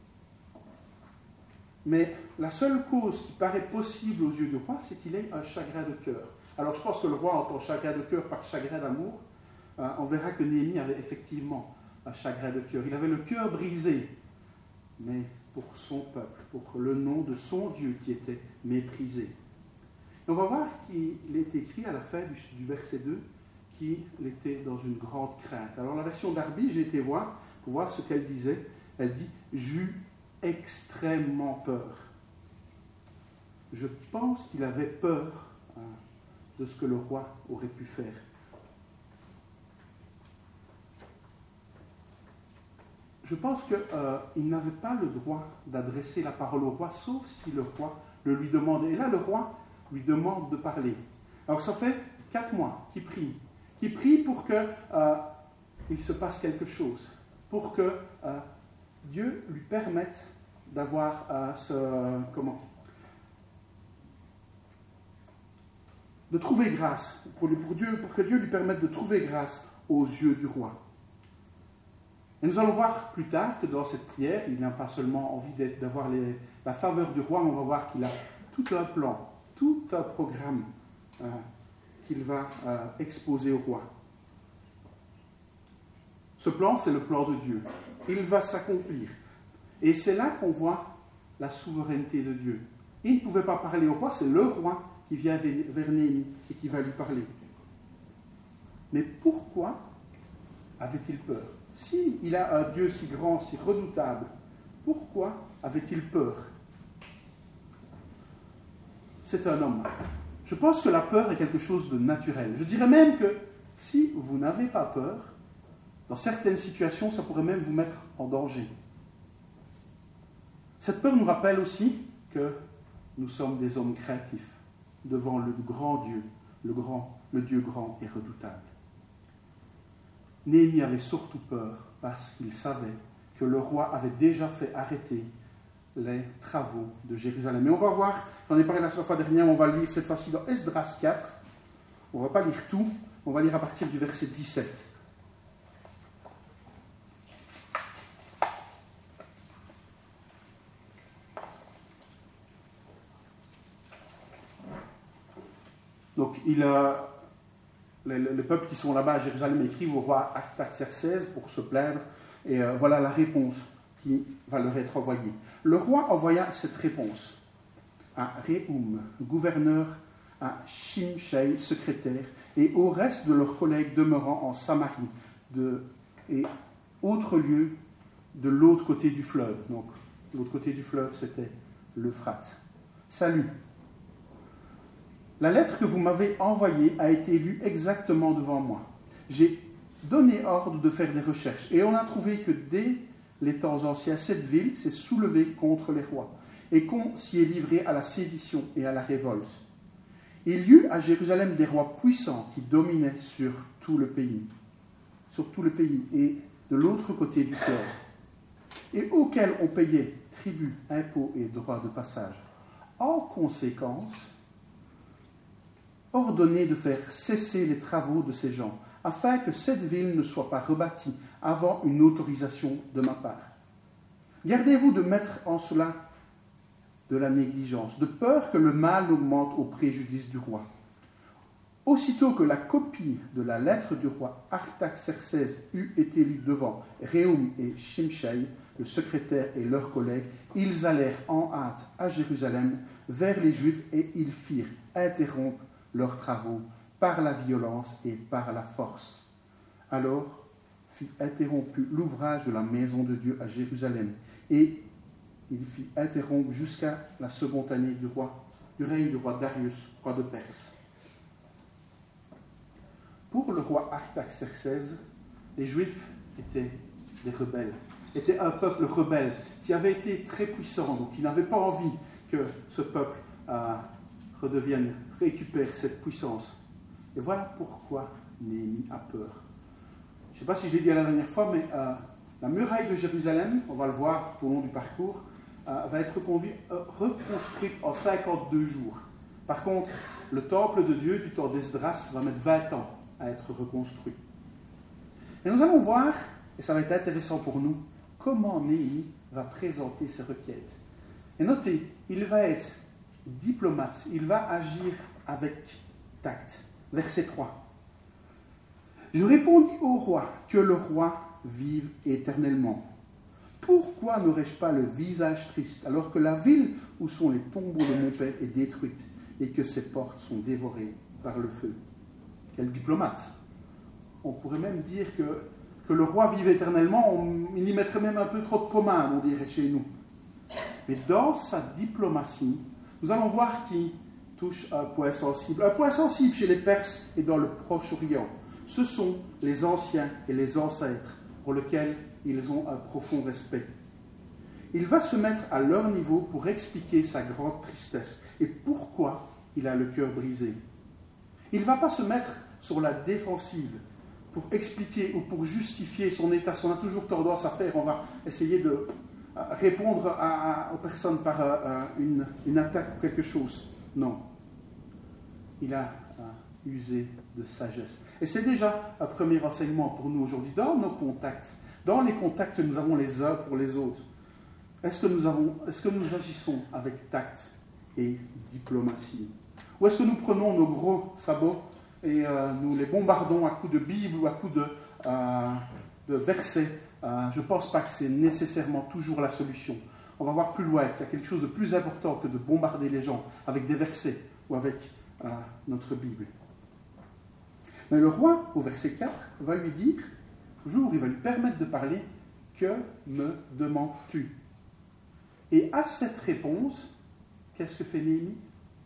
Mais la seule cause qui paraît possible aux yeux du roi, c'est qu'il ait un chagrin de cœur. Alors je pense que le roi entend chagrin de cœur par chagrin d'amour. Euh, on verra que Néhémie avait effectivement un chagrin de cœur. Il avait le cœur brisé, mais pour son peuple, pour le nom de son Dieu qui était méprisé. Et on va voir qu'il est écrit à la fin du, du verset deux qu'il était dans une grande crainte. Alors la version d'Arby, j'ai été voir pour voir ce qu'elle disait. Elle dit « J'eus extrêmement peur ». Je pense qu'il avait peur hein, de ce que le roi aurait pu faire. Je pense qu'il euh, n'avait pas le droit d'adresser la parole au roi, sauf si le roi le lui demandait. Et là, le roi lui demande de parler. Alors, ça fait quatre mois qu'il prie. Qu'il prie pour qu'il euh, se passe quelque chose. Pour que euh, Dieu lui permette d'avoir euh, ce... Comment de trouver grâce. Pour, pour, Dieu, pour que Dieu lui permette de trouver grâce aux yeux du roi. Et nous allons voir plus tard que dans cette prière, il n'a pas seulement envie d'avoir les, la faveur du roi, mais on va voir qu'il a tout un plan, tout un programme euh, qu'il va euh, exposer au roi. Ce plan, c'est le plan de Dieu. Il va s'accomplir. Et c'est là qu'on voit la souveraineté de Dieu. Il ne pouvait pas parler au roi, c'est le roi qui vient vers Néhémie et qui va lui parler. Mais pourquoi avait-il peur ? Si il a un Dieu si grand, si redoutable, pourquoi avait-il peur ? C'est un homme. Je pense que la peur est quelque chose de naturel. Je dirais même que si vous n'avez pas peur, dans certaines situations, ça pourrait même vous mettre en danger. Cette peur nous rappelle aussi que nous sommes des hommes créatifs devant le grand Dieu, le, grand, le Dieu grand et redoutable. Néhémie avait surtout peur parce qu'il savait que le roi avait déjà fait arrêter les travaux de Jérusalem. Mais on va voir, j'en ai parlé la fois dernière, on va lire cette fois-ci dans Esdras quatre. On ne va pas lire tout, on va lire à partir du verset dix-sept. Donc, il a... Les, les peuples qui sont là-bas à Jérusalem écrivent au roi Artaxerxès pour se plaindre. Et euh, voilà la réponse qui va leur être envoyée. Le roi envoya cette réponse à Réhoum, gouverneur, à Shimshai, secrétaire, et au reste de leurs collègues demeurant en Samarie de, et autres lieux de l'autre côté du fleuve. Donc, l'autre côté du fleuve, c'était l'Euphrate. Salut. La lettre que vous m'avez envoyée a été lue exactement devant moi. J'ai donné ordre de faire des recherches et on a trouvé que dès les temps anciens, cette ville s'est soulevée contre les rois et qu'on s'y est livré à la sédition et à la révolte. Il y eut à Jérusalem des rois puissants qui dominaient sur tout le pays, sur tout le pays et de l'autre côté du fleuve, et auxquels on payait tribut, impôts et droits de passage. En conséquence, ordonné de faire cesser les travaux de ces gens, afin que cette ville ne soit pas rebâtie avant une autorisation de ma part. Gardez-vous de mettre en cela de la négligence, de peur que le mal augmente au préjudice du roi. Aussitôt que la copie de la lettre du roi Artaxerxès eut été lue devant Réhoum et Shimshai, le secrétaire et leurs collègues, ils allèrent en hâte à Jérusalem vers les Juifs et ils firent interrompre leurs travaux par la violence et par la force. Alors fit interrompu l'ouvrage de la maison de Dieu à Jérusalem, et il fit interrompre jusqu'à la seconde année du, roi, du règne du roi Darius, roi de Perse. Pour le roi Artaxerxès, les Juifs étaient des rebelles, étaient un peuple rebelle qui avait été très puissant, donc il n'avait pas envie que ce peuple euh, redevienne, récupère cette puissance. Et voilà pourquoi Néhémie a peur. Je ne sais pas si je l'ai dit la dernière fois, mais euh, la muraille de Jérusalem, on va le voir tout au long du parcours, euh, va être reconduite, euh, reconstruite en cinquante-deux jours. Par contre, le temple de Dieu du temps d'Esdras va mettre vingt ans à être reconstruit. Et nous allons voir, et ça va être intéressant pour nous, comment Néhémie va présenter ses requêtes. Et notez, il va être diplomate, il va agir avec tact. Verset trois. Je répondis au roi, que le roi vive éternellement. Pourquoi n'aurais-je pas le visage triste, alors que la ville où sont les tombeaux de mon père est détruite, et que ses portes sont dévorées par le feu. Quel diplomate! On pourrait même dire que, que le roi vive éternellement, on, il y mettrait même un peu trop de pommade, on dirait chez nous. Mais dans sa diplomatie, nous allons voir qu'il touche un point sensible. Un point sensible chez les Perses et dans le Proche-Orient. Ce sont les anciens et les ancêtres pour lesquels ils ont un profond respect. Il va se mettre à leur niveau pour expliquer sa grande tristesse et pourquoi il a le cœur brisé. Il ne va pas se mettre sur la défensive pour expliquer ou pour justifier son état. Ce qu'on a toujours tendance à faire, on va essayer de répondre à, à, aux personnes par à, à une, une attaque ou quelque chose. Non. Il a uh, usé de sagesse. Et c'est déjà un premier enseignement pour nous aujourd'hui, dans nos contacts, dans les contacts que nous avons les uns pour les autres. Est-ce que nous avons, est-ce que nous agissons avec tact et diplomatie? Ou est-ce que nous prenons nos gros sabots et euh, nous les bombardons à coups de Bible ou à coups de, euh, de versets? euh, Je ne pense pas que c'est nécessairement toujours la solution. On va voir plus loin qu'il y a quelque chose de plus important que de bombarder les gens avec des versets ou avec euh, notre Bible. Mais le roi, au verset quatre, va lui dire, toujours, il va lui permettre de parler, « Que me demandes-tu » Et à cette réponse, qu'est-ce que fait Néhémie?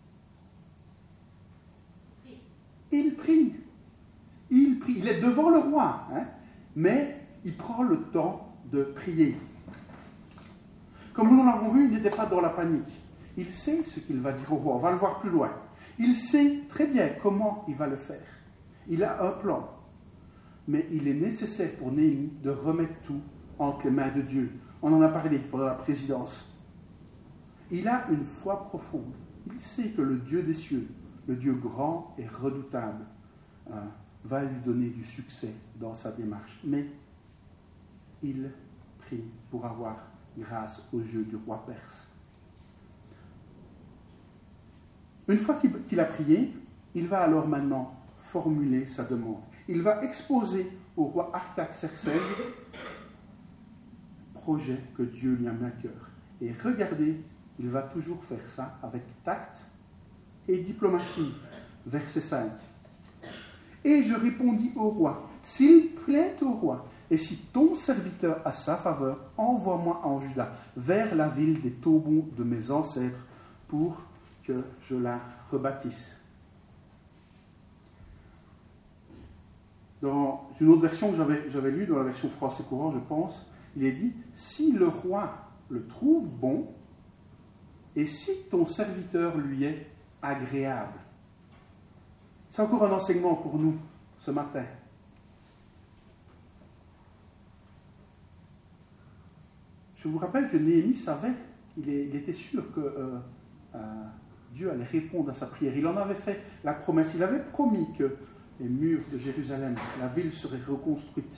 Il prie. Il prie. Il est devant le roi, hein, mais il prend le temps de prier. Comme nous l'avons vu, il n'était pas dans la panique. Il sait ce qu'il va dire au roi. On va le voir plus loin. Il sait très bien comment il va le faire. Il a un plan. Mais il est nécessaire pour Néhémie de remettre tout entre les mains de Dieu. On en a parlé pendant la présidence. Il a une foi profonde. Il sait que le Dieu des cieux, le Dieu grand et redoutable, euh, va lui donner du succès dans sa démarche. Mais il prie pour avoir grâce aux yeux du roi perse. Une fois qu'il, qu'il a prié, il va alors maintenant formuler sa demande. Il va exposer au roi Artaxerxès le projet que Dieu lui a mis à cœur. Et regardez, il va toujours faire ça avec tact et diplomatie. Verset cinq. Et je répondis au roi, s'il plaît au roi, et si ton serviteur a sa faveur, envoie-moi en Juda, vers la ville des tombeaux de mes ancêtres, pour que je la rebâtisse. Dans une autre version que j'avais, j'avais lue, dans la version français courant, je pense, il est dit, si le roi le trouve bon, et si ton serviteur lui est agréable. C'est encore un enseignement pour nous ce matin. Je vous rappelle que Néhémie savait, il, est, il était sûr que euh, euh, Dieu allait répondre à sa prière. Il en avait fait la promesse. Il avait promis que les murs de Jérusalem, la ville serait reconstruite.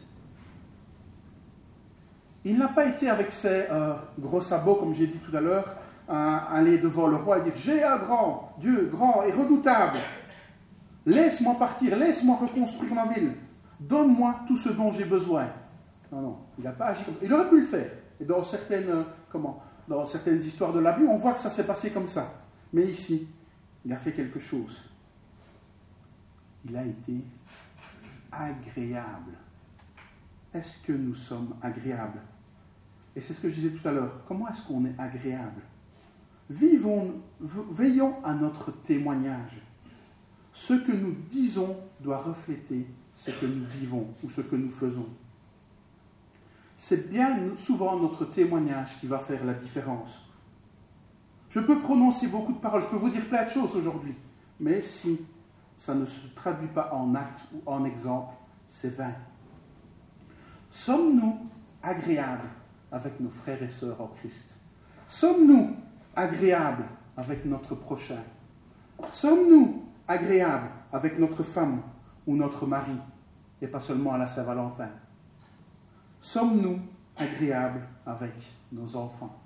Il n'a pas été avec ses euh, gros sabots, comme j'ai dit tout à l'heure, à aller devant le roi et dire « J'ai un grand Dieu, grand et redoutable. Laisse-moi partir, laisse-moi reconstruire ma ville. Donne-moi tout ce dont j'ai besoin. » Non, non, il n'a pas agi comme ça. Il aurait pu le faire. Et dans certaines, euh, comment, dans certaines histoires de la Bible, on voit que ça s'est passé comme ça. Mais ici, il a fait quelque chose. Il a été agréable. Est-ce que nous sommes agréables? Et c'est ce que je disais tout à l'heure. Comment est-ce qu'on est agréable? Vivons, veillons à notre témoignage. Ce que nous disons doit refléter ce que nous vivons ou ce que nous faisons. C'est bien souvent notre témoignage qui va faire la différence. Je peux prononcer beaucoup de paroles, je peux vous dire plein de choses aujourd'hui, mais si ça ne se traduit pas en acte ou en exemple, c'est vain. Sommes-nous agréables avec nos frères et sœurs en Christ? Sommes-nous agréables avec notre prochain? Sommes-nous agréables avec notre femme ou notre mari, et pas seulement à la Saint-Valentin? Sommes-nous agréables avec nos enfants?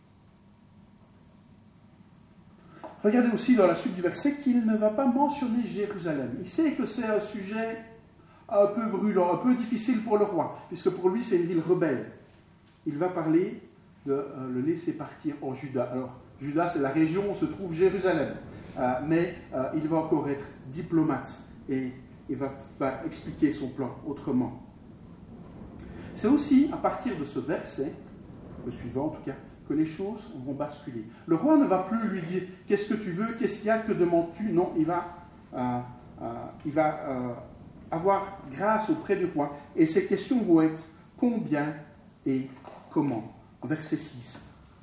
Regardez aussi dans la suite du verset qu'il ne va pas mentionner Jérusalem. Il sait que c'est un sujet un peu brûlant, un peu difficile pour le roi, puisque pour lui c'est une ville rebelle. Il va parler de euh, le laisser partir en Juda. Alors, Juda, c'est la région où se trouve Jérusalem. euh, mais euh, il va encore être diplomate et il va, va expliquer son plan autrement. C'est aussi à partir de ce verset, le suivant en tout cas, que les choses vont basculer. Le roi ne va plus lui dire « Qu'est-ce que tu veux? Qu'est-ce qu'il y a? Que demandes-tu » Non, il va, euh, euh, il va euh, avoir grâce auprès du roi. Et ces questions vont être « Combien et comment ?» Verset six.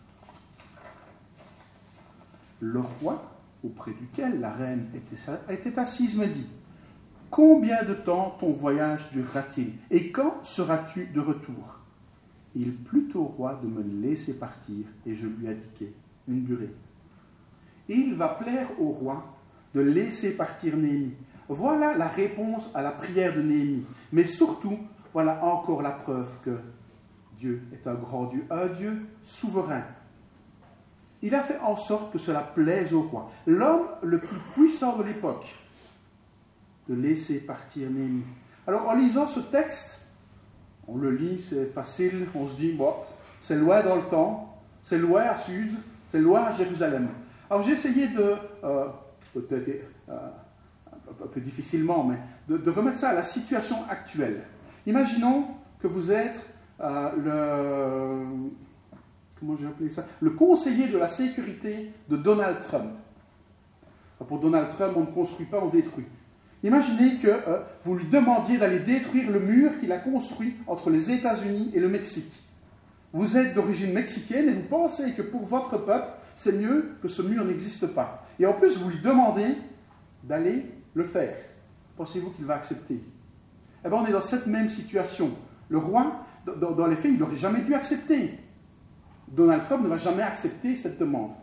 Le roi, auprès duquel la reine était, était assise, me dit « Combien de temps ton voyage durera-t-il? Et quand seras-tu de retour ?» Il plut au roi de me laisser partir, et je lui indiquai une durée. Et il va plaire au roi de laisser partir Néhémie. Voilà la réponse à la prière de Néhémie. Mais surtout, voilà encore la preuve que Dieu est un grand Dieu, un Dieu souverain. Il a fait en sorte que cela plaise au roi, l'homme le plus puissant de l'époque, de laisser partir Néhémie. Alors, en lisant ce texte, on le lit, c'est facile, on se dit, bon, c'est loin dans le temps, c'est loin à Sud, c'est loin à Jérusalem. Alors j'ai essayé de, euh, peut-être euh, un peu difficilement, mais de, de remettre ça à la situation actuelle. Imaginons que vous êtes euh, le, comment j'ai appelé ça, le conseiller de la sécurité de Donald Trump. Pour Donald Trump, on ne construit pas, on détruit. Imaginez que euh, vous lui demandiez d'aller détruire le mur qu'il a construit entre les États-Unis et le Mexique. Vous êtes d'origine mexicaine et vous pensez que pour votre peuple, c'est mieux que ce mur n'existe pas. Et en plus, vous lui demandez d'aller le faire. Pensez-vous qu'il va accepter? Eh bien, on est dans cette même situation. Le roi, dans, dans les faits, il n'aurait jamais dû accepter. Donald Trump ne va jamais accepter cette demande.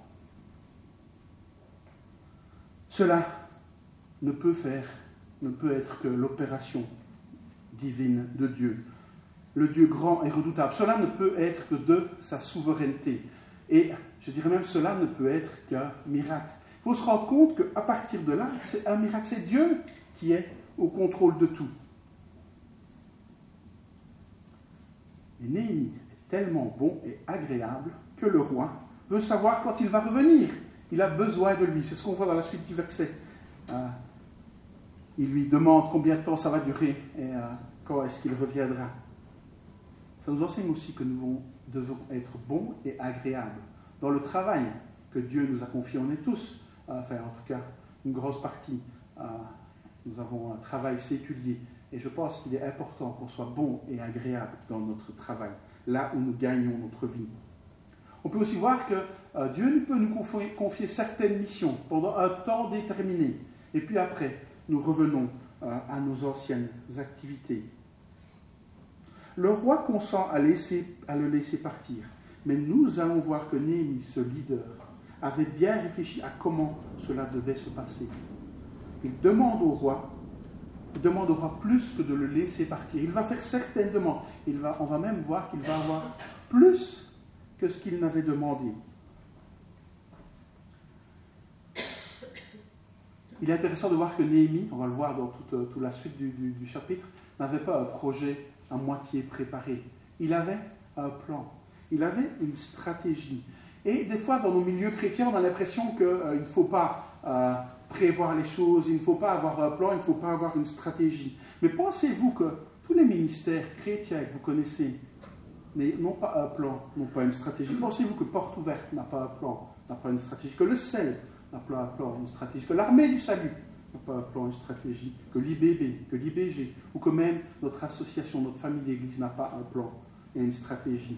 Cela ne peut faire ne peut être que l'opération divine de Dieu. Le Dieu grand et redoutable. Cela ne peut être que de sa souveraineté. Et je dirais même cela ne peut être qu'un miracle. Il faut se rendre compte qu'à partir de là, c'est un miracle. C'est Dieu qui est au contrôle de tout. Et Néhémie est tellement bon et agréable que le roi veut savoir quand il va revenir. Il a besoin de lui. C'est ce qu'on voit dans la suite du verset. Euh, Il lui demande combien de temps ça va durer et euh, quand est-ce qu'il reviendra. Ça nous enseigne aussi que nous devons être bons et agréables. Dans le travail que Dieu nous a confié, on est tous, euh, enfin en tout cas une grosse partie, euh, nous avons un travail séculier. Et je pense qu'il est important qu'on soit bon et agréable dans notre travail, là où nous gagnons notre vie. On peut aussi voir que euh, Dieu peut nous confier, confier certaines missions pendant un temps déterminé. Et puis après, nous revenons euh, à nos anciennes activités. Le roi consent à, laisser, à le laisser partir, mais nous allons voir que Néhémie, ce leader, avait bien réfléchi à comment cela devait se passer. Il demande au roi, il demande au roi plus que de le laisser partir. Il va faire certaines demandes. Il va, on va même voir qu'il va avoir plus que ce qu'il n'avait demandé. Il est intéressant de voir que Néhémie, on va le voir dans toute, toute la suite du, du, du chapitre, n'avait pas un projet à moitié préparé. Il avait un plan. Il avait une stratégie. Et des fois, dans nos milieux chrétiens, on a l'impression qu'il euh, ne faut pas euh, prévoir les choses, il ne faut pas avoir un plan, il ne faut pas avoir une stratégie. Mais pensez-vous que tous les ministères chrétiens que vous connaissez n'ont pas un plan, n'ont pas une stratégie? Pensez-vous que Porte Ouverte n'a pas un plan, n'a pas une stratégie? Que le C E L n'a pas un plan, une stratégie? Que l'Armée du Salut n'a pas un plan, une stratégie? Que l'I B B, que l'I B G, ou que même notre association, notre famille d'église n'a pas un plan et une stratégie?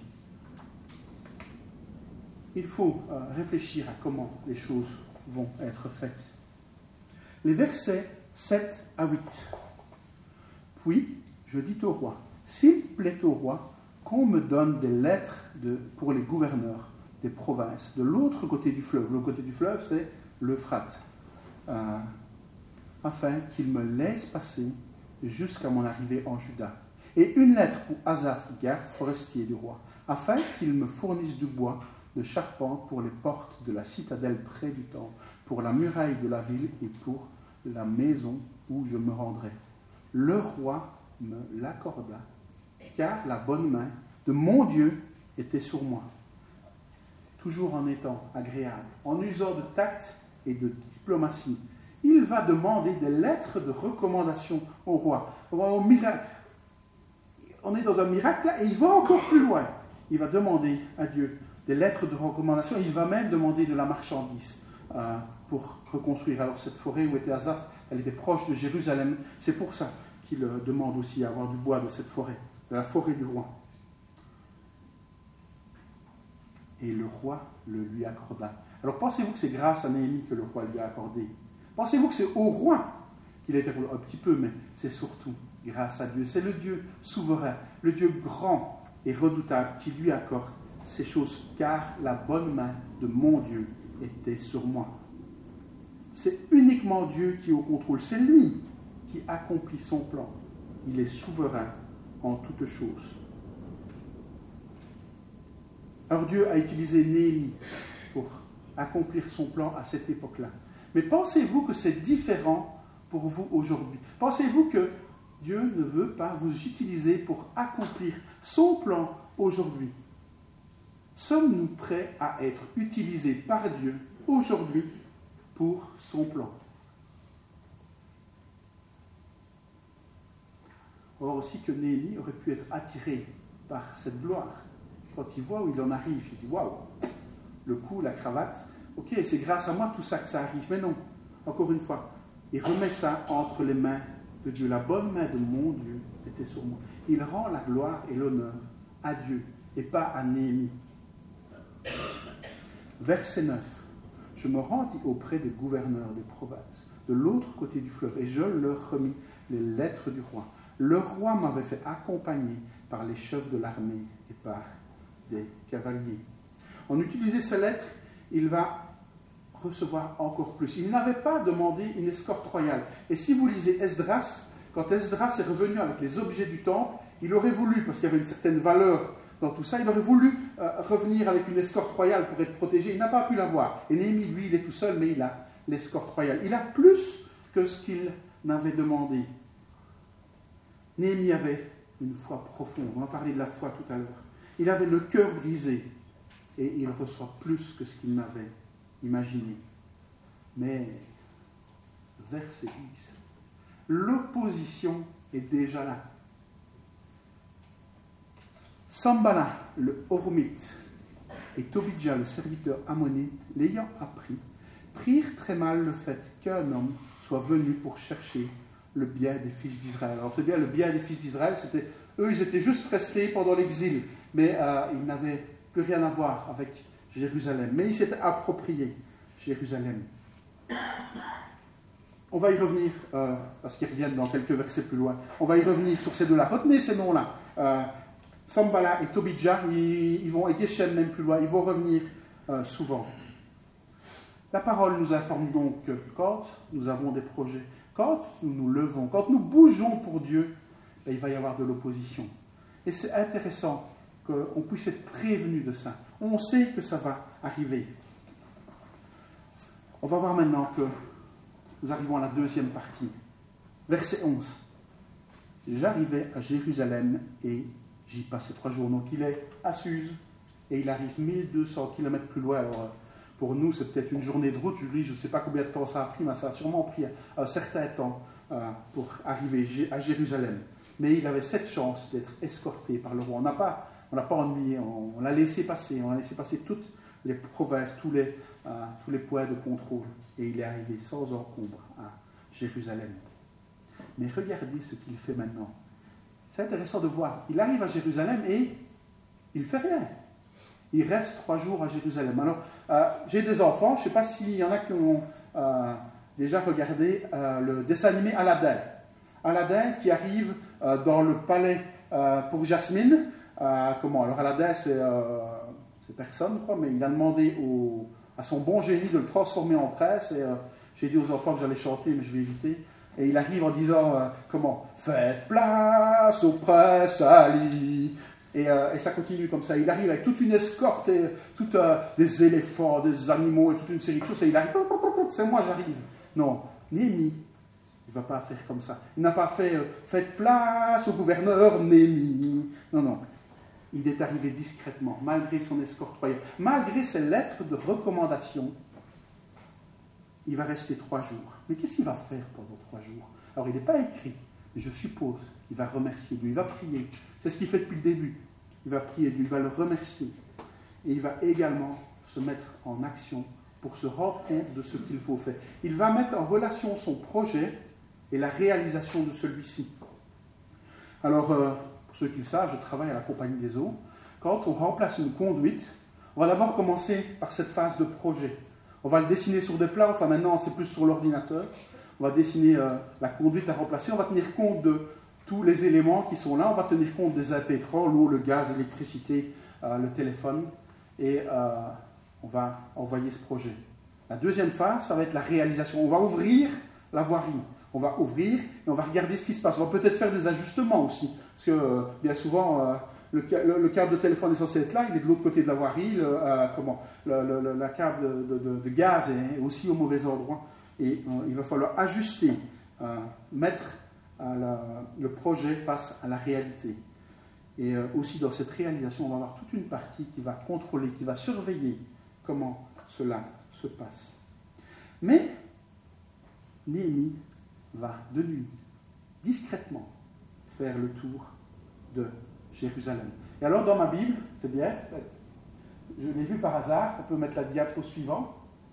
Il faut euh, réfléchir à comment les choses vont être faites. Les versets sept à huit. Puis, je dis au roi, s'il plaît au roi, qu'on me donne des lettres de, pour les gouverneurs des provinces, de l'autre côté du fleuve. L'autre côté du fleuve, c'est l'Euphrate. Euh, afin qu'il me laisse passer jusqu'à mon arrivée en Juda. Et une lettre pour Asaph, garde forestier du roi, afin qu'il me fournisse du bois de charpente pour les portes de la citadelle près du temple, pour la muraille de la ville et pour la maison où je me rendrai. Le roi me l'accorda, car la bonne main de mon Dieu était sur moi, toujours en étant agréable, en usant de tact et de diplomatie. Il va demander des lettres de recommandation au roi. Au miracle. On est dans un miracle là, et il va encore plus loin. Il va demander à Dieu des lettres de recommandation. Il va même demander de la marchandise euh, pour reconstruire. Alors cette forêt où était Asaph, elle était proche de Jérusalem. C'est pour ça qu'il euh, demande aussi à avoir du bois de cette forêt, de la forêt du roi. Et le roi le lui accorda. Alors pensez-vous que c'est grâce à Néhémie que le roi lui a accordé? Pensez-vous que c'est au roi qu'il a été un petit peu, mais c'est surtout grâce à Dieu. C'est le Dieu souverain, le Dieu grand et redoutable qui lui accorde ces choses, car la bonne main de mon Dieu était sur moi. C'est uniquement Dieu qui est au contrôle. C'est lui qui accomplit son plan. Il est souverain en toutes choses. Alors Dieu a utilisé Néhémie pour accomplir son plan à cette époque-là. Mais pensez-vous que c'est différent pour vous aujourd'hui? Pensez-vous que Dieu ne veut pas vous utiliser pour accomplir son plan aujourd'hui? Sommes-nous prêts à être utilisés par Dieu aujourd'hui pour son plan? On voit aussi que Néhémie aurait pu être attiré par cette gloire. Quand il voit où il en arrive, il dit « Waouh, le cou, la cravate, ok, c'est grâce à moi tout ça que ça arrive. » Mais non, encore une fois, il remet ça entre les mains de Dieu. La bonne main de mon Dieu était sur moi. Il rend la gloire et l'honneur à Dieu et pas à Néhémie. Verset neuf. Je me rendis auprès des gouverneurs des provinces, de l'autre côté du fleuve, et je leur remis les lettres du roi. Le roi m'avait fait accompagner par les chefs de l'armée et par des cavaliers. En utilisant ces lettres, il va recevoir encore plus. Il n'avait pas demandé une escorte royale. Et si vous lisez Esdras, quand Esdras est revenu avec les objets du temple, il aurait voulu, parce qu'il y avait une certaine valeur dans tout ça, il aurait voulu euh, revenir avec une escorte royale pour être protégé. Il n'a pas pu l'avoir. Et Néhémie, lui, il est tout seul, mais il a l'escorte royale. Il a plus que ce qu'il n'avait demandé. Néhémie avait une foi profonde. On a parlé de la foi tout à l'heure. Il avait le cœur brisé et il reçoit plus que ce qu'il n'avait imaginé. Mais, verset dix, l'opposition est déjà là. Sambala, le Hormite, et Tobidja, le serviteur ammonite, l'ayant appris, prirent très mal le fait qu'un homme soit venu pour chercher le bien des fils d'Israël. Alors c'est bien, le bien des fils d'Israël, c'était eux, ils étaient juste restés pendant l'exil, mais euh, ils n'avaient plus rien à voir avec Jérusalem. Mais ils s'étaient appropriés Jérusalem. On va y revenir, euh, parce qu'ils reviennent dans quelques versets plus loin. On va y revenir sur ces deux-là. Retenez ces noms-là. Euh, Sambala et Tobidja, ils, ils vont, et Geshem même plus loin, ils vont revenir euh, souvent. La parole nous informe donc que quand nous avons des projets, quand nous nous levons, quand nous bougeons pour Dieu, ben, il va y avoir de l'opposition. Et c'est intéressant qu'on puisse être prévenu de ça. On sait que ça va arriver. On va voir maintenant que nous arrivons à la deuxième partie. Verset onze. J'arrivais à Jérusalem et j'y passais trois jours. Donc il est à Suse et il arrive mille deux cents kilomètres plus loin. Alors pour nous, c'est peut-être une journée de route. Je ne sais pas combien de temps ça a pris, mais ça a sûrement pris un certain temps euh, pour arriver à Jérusalem. Mais il avait cette chance d'être escorté par le roi. On n'a pas, on n'a pas ennuyé, on, on l'a laissé passer. On a laissé passer toutes les provinces, tous les, euh, tous les points de contrôle. Et il est arrivé sans encombre à Jérusalem. Mais regardez ce qu'il fait maintenant. C'est intéressant de voir. Il arrive à Jérusalem et il ne fait rien. Il reste trois jours à Jérusalem. Alors, euh, j'ai des enfants, je ne sais pas s'il y en a qui ont euh, déjà regardé euh, le dessin animé Aladdin. Aladdin qui arrive euh, dans le palais euh, pour Jasmine. Euh, comment? Alors Aladdin, c'est, euh, c'est personne, quoi, mais il a demandé au, à son bon génie de le transformer en prince. Et euh, j'ai dit aux enfants que j'allais chanter, mais je vais éviter. Et il arrive en disant, euh, comment? Faites place au prince Ali. Et, euh, et ça continue comme ça. Il arrive avec toute une escorte, et, tout, euh, des éléphants, des animaux et toute une série de choses. Et il arrive, c'est moi, j'arrive. Non, Néhémie, il ne va pas faire comme ça. Il n'a pas fait, euh, faites place au gouverneur Néhémie. Non, non. Il est arrivé discrètement, malgré son escorte royale, malgré ses lettres de recommandation. il va rester trois jours. Mais qu'est-ce qu'il va faire pendant trois jours? Alors, il n'est pas écrit, mais je suppose qu'il va remercier Dieu, il va prier. C'est ce qu'il fait depuis le début. Il va prier Dieu, il va le remercier. Et il va également se mettre en action pour se rendre compte de ce qu'il faut faire. Il va mettre en relation son projet et la réalisation de celui-ci. Alors, euh, pour ceux qui le savent, je travaille à la Compagnie des Eaux. Quand on remplace une conduite, on va d'abord commencer par cette phase de projet. On va le dessiner sur des plans, enfin maintenant c'est plus sur l'ordinateur. On va dessiner euh, la conduite à remplacer, on va tenir compte de tous les éléments qui sont là, on va tenir compte des impétrants, l'eau, le gaz, l'électricité, euh, le téléphone, et euh, on va envoyer ce projet. La deuxième phase, ça va être la réalisation. On va ouvrir la voirie. On va ouvrir et on va regarder ce qui se passe. On va peut-être faire des ajustements aussi. Parce que euh, bien souvent, euh, le, le, le câble de téléphone est censé être là, il est de l'autre côté de la voirie. Le, euh, comment, le, le, le, la câble de, de, de gaz est aussi au mauvais endroit. Et euh, il va falloir ajuster, euh, mettre euh, la, le projet face à la réalité. Et euh, aussi dans cette réalisation, on va avoir toute une partie qui va contrôler, qui va surveiller comment cela se passe. Mais Néhémie va de nuit, discrètement, faire le tour de Jérusalem. Et alors dans ma Bible, c'est bien, je l'ai vu par hasard, on peut mettre la diapo suivante,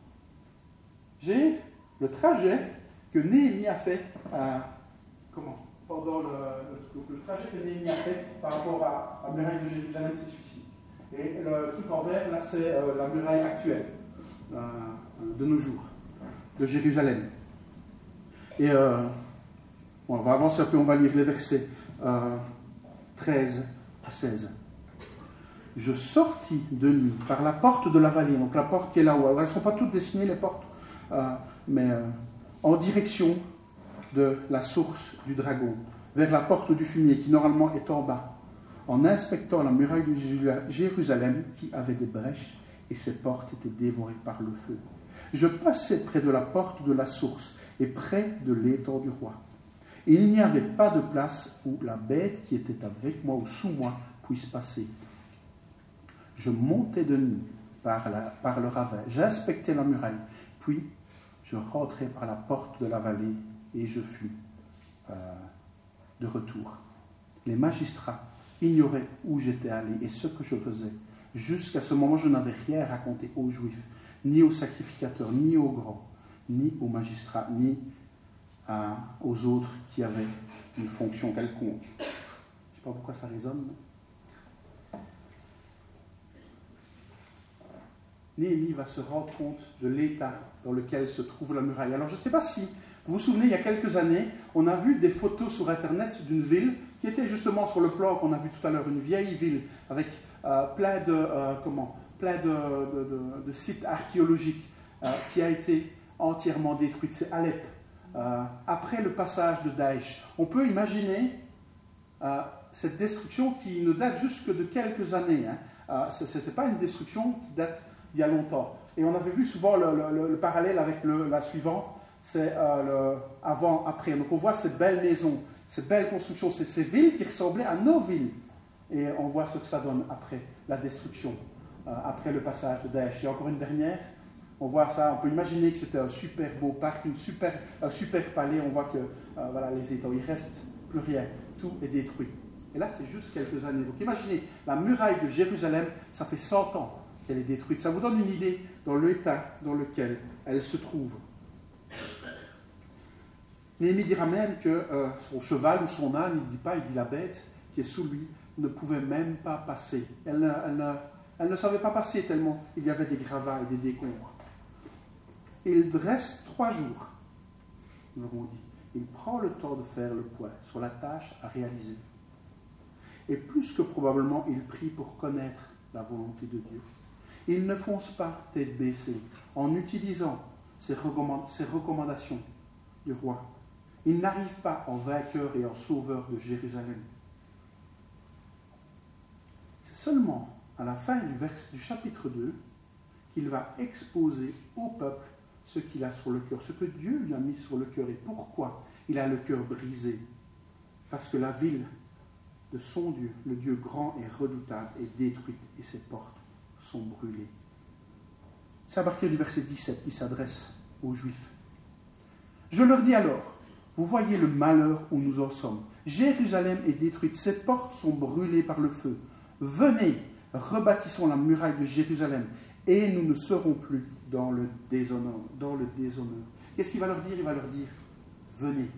j'ai le trajet que Néhémie a fait à, comment pendant le, le, le trajet que Néhémie a fait par rapport à la muraille de Jérusalem, c'est celui-ci. Et le truc en vert, là, c'est euh, la muraille actuelle euh, de nos jours, de Jérusalem. Et euh, bon, on va avancer un peu, on va lire les versets euh, treize à seize. Je sortis de nuit par la porte de la vallée, donc la porte qui est là-haut. Alors, elles ne sont pas toutes dessinées, les portes, euh, mais euh, en direction de la source du dragon, vers la porte du fumier qui normalement est en bas, en inspectant la muraille de Jérusalem qui avait des brèches et ses portes étaient dévorées par le feu. Je passais près de la porte de la source et près de l'étang du roi. Et il n'y avait pas de place où la bête qui était avec moi ou sous moi puisse passer. Je montais de nuit par, la, par le ravin, j'inspectais la muraille, puis je rentrais par la porte de la vallée et je fus euh, de retour. Les magistrats ignoraient où j'étais allé et ce que je faisais. Jusqu'à ce moment, je n'avais rien raconté aux Juifs, ni aux sacrificateurs, ni aux grands, ni aux magistrats, ni à, aux autres qui avaient une fonction quelconque. Je ne sais pas pourquoi ça résonne. Néhémie va se rendre compte de l'état dans lequel se trouve la muraille. Alors je ne sais pas si vous vous souvenez, il y a quelques années, on a vu des photos sur Internet d'une ville qui était justement sur le plan qu'on a vu tout à l'heure, une vieille ville avec euh, plein de, euh, comment, plein de, de, de, de sites archéologiques euh, qui a été entièrement détruite. C'est Alep. Euh, après le passage de Daesh, on peut imaginer euh, cette destruction qui ne date juste que de quelques années. Hein. Euh, ce n'est pas une destruction qui date d'il y a longtemps. Et on avait vu souvent le, le, le parallèle avec le, la suivante, c'est euh, le avant-après. Donc on voit ces belles maisons, ces belles constructions, ces, ces villes qui ressemblaient à nos villes. Et on voit ce que ça donne après la destruction, euh, après le passage de Daesh. Et encore une dernière, on voit ça, on peut imaginer que c'était un super beau parc, une super, un super palais. On voit que euh, voilà, les étangs, il ne reste plus rien, tout est détruit. Et là, c'est juste quelques années. Donc imaginez, la muraille de Jérusalem, ça fait cent ans qu'elle est détruite. Ça vous donne une idée dans l'état dans lequel elle se trouve. Néhémie dira même que euh, son cheval ou son âne, il ne dit pas, il dit la bête qui est sous lui, ne pouvait même pas passer. Elle ne, elle ne, elle ne savait pas passer tellement il y avait des gravats et des décombres. Et il reste trois jours, nous l'avons dit. Il prend le temps de faire le point sur la tâche à réaliser. Et plus que probablement, il prie pour connaître la volonté de Dieu. Il ne fonce pas tête baissée en utilisant ses, recommand- ses recommandations du roi. Il n'arrive pas en vainqueur et en sauveur de Jérusalem. C'est seulement à la fin du, vers, du chapitre deux qu'il va exposer au peuple ce qu'il a sur le cœur, ce que Dieu lui a mis sur le cœur et pourquoi il a le cœur brisé. Parce que la ville de son Dieu, le Dieu grand et redoutable, est détruite et ses portes sont brûlées. C'est à partir du verset dix-sept qu'il s'adresse aux Juifs. Je leur dis alors, vous voyez le malheur où nous en sommes. Jérusalem est détruite, ses portes sont brûlées par le feu. Venez, rebâtissons la muraille de Jérusalem et nous ne serons plus dans le déshonneur. Dans le déshonneur. Qu'est-ce qu'il va leur dire? Il va leur dire, venez.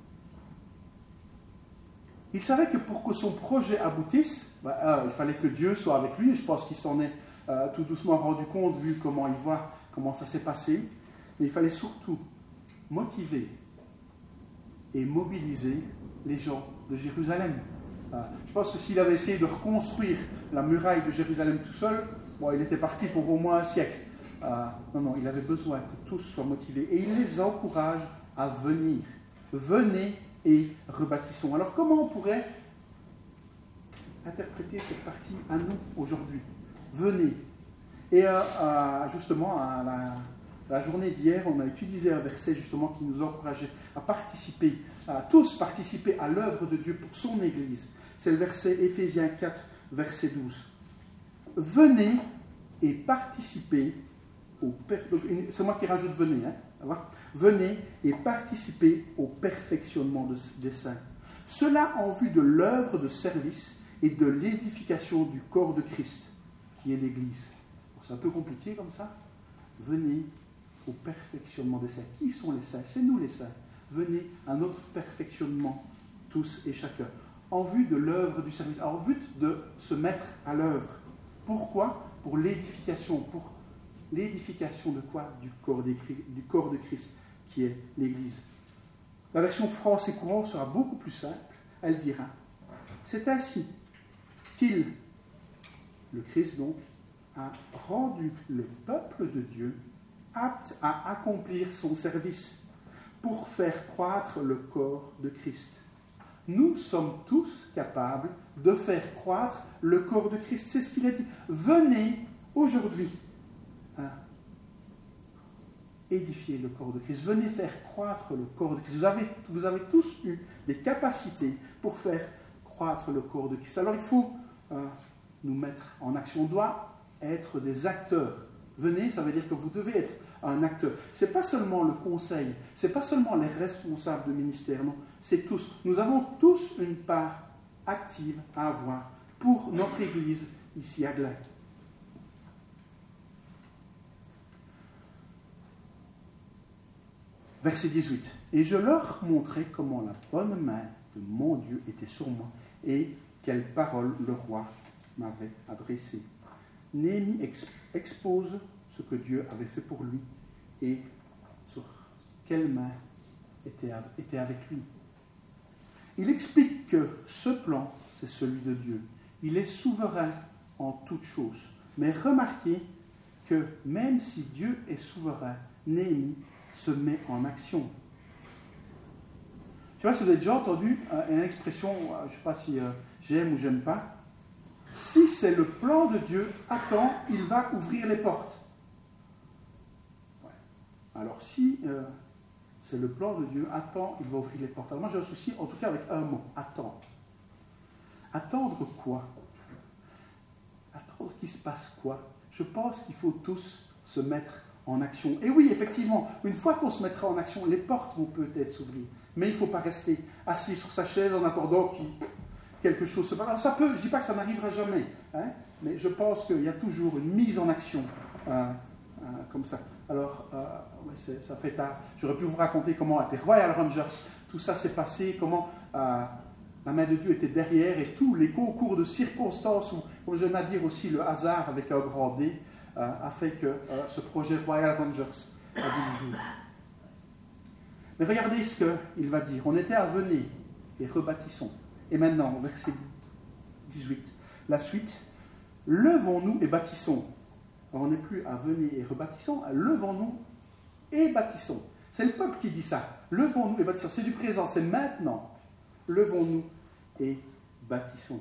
Il savait que pour que son projet aboutisse, bah, euh, il fallait que Dieu soit avec lui. Je pense qu'il s'en est euh, tout doucement rendu compte, vu comment il voit, comment ça s'est passé. Mais il fallait surtout motiver et mobiliser les gens de Jérusalem. Euh, je pense que s'il avait essayé de reconstruire la muraille de Jérusalem tout seul, bon, il était parti pour au moins un siècle. Euh, non, non, il avait besoin que tous soient motivés. Et il les encourage à venir. Venez et rebâtissons. Alors comment on pourrait interpréter cette partie à nous aujourd'hui? Venez. Et euh, euh, justement, à la, la journée d'hier, on a utilisé un verset justement qui nous encourageait à participer, à tous participer à l'œuvre de Dieu pour son Église. C'est le verset Éphésiens quatre, verset douze. Venez et participez au... Per... C'est moi qui rajoute venez, hein. Venez et participez au perfectionnement de, des saints. Cela en vue de l'œuvre de service et de l'édification du corps de Christ, qui est l'Église. Bon, c'est un peu compliqué comme ça. Venez au perfectionnement des saints. Qui sont les saints? C'est nous les saints. Venez à notre perfectionnement, tous et chacun, en vue de l'œuvre du service, en vue de se mettre à l'œuvre. Pourquoi? Pour l'édification. Pour l'édification de quoi? Du corps, des, du corps de Christ, qui est l'Église. La version français courant sera beaucoup plus simple. Elle dira, c'est ainsi qu'il, le Christ donc, a rendu le peuple de Dieu apte à accomplir son service pour faire croître le corps de Christ. Nous sommes tous capables de faire croître le corps de Christ. C'est ce qu'il a dit. Venez aujourd'hui hein, édifier le corps de Christ. Venez faire croître le corps de Christ. Vous avez, vous avez tous eu des capacités pour faire croître le corps de Christ. Alors il faut euh, nous mettre en action. On doit être des acteurs. Venez, ça veut dire que vous devez être un acteur. Ce n'est pas seulement le conseil, ce n'est pas seulement les responsables de ministère, non, c'est tous. Nous avons tous une part active à avoir pour notre Église ici à Glen. Verset dix-huit. Et je leur montrai comment la bonne main de mon Dieu était sur moi et quelles paroles le roi m'avait adressées. Néhémie expose ce que Dieu avait fait pour lui et sur quelle main était, était avec lui. Il explique que ce plan, c'est celui de Dieu. Il est souverain en toutes choses. Mais remarquez que même si Dieu est souverain, Néhémie se met en action. Je ne sais pas si vous avez déjà entendu euh, une expression, euh, je ne sais pas si euh, j'aime ou j'aime pas. Si c'est le plan de Dieu, attends, il va ouvrir les portes. Ouais. Alors si euh, c'est le plan de Dieu, attends, il va ouvrir les portes. Alors moi j'ai un souci, en tout cas avec un mot, attendre. Attendre quoi? Attendre qu'il se passe quoi? Je pense qu'il faut tous se mettre en action. Et oui, effectivement, une fois qu'on se mettra en action, les portes vont peut-être s'ouvrir. Mais il ne faut pas rester assis sur sa chaise en attendant qu'il... quelque chose se passe. Alors ça peut, je ne dis pas que ça n'arrivera jamais, hein, mais je pense qu'il y a toujours une mise en action euh, euh, comme ça. Alors, euh, ouais, c'est, ça fait tard. J'aurais pu vous raconter comment avec les Royal Rangers, tout ça s'est passé, comment euh, la main de Dieu était derrière et tous les concours de circonstances, ou comme j'aime à dire aussi le hasard avec un grand D, euh, a fait que euh, ce projet Royal Rangers a vu le jour. Mais regardez ce qu'il va dire. On était à venir et rebâtissons. Et maintenant, verset dix-huit, la suite, levons-nous et bâtissons. Alors on n'est plus à venir et rebâtissons, levons-nous et bâtissons. C'est le peuple qui dit ça. Levons-nous et bâtissons. C'est du présent, c'est maintenant. Levons-nous et bâtissons.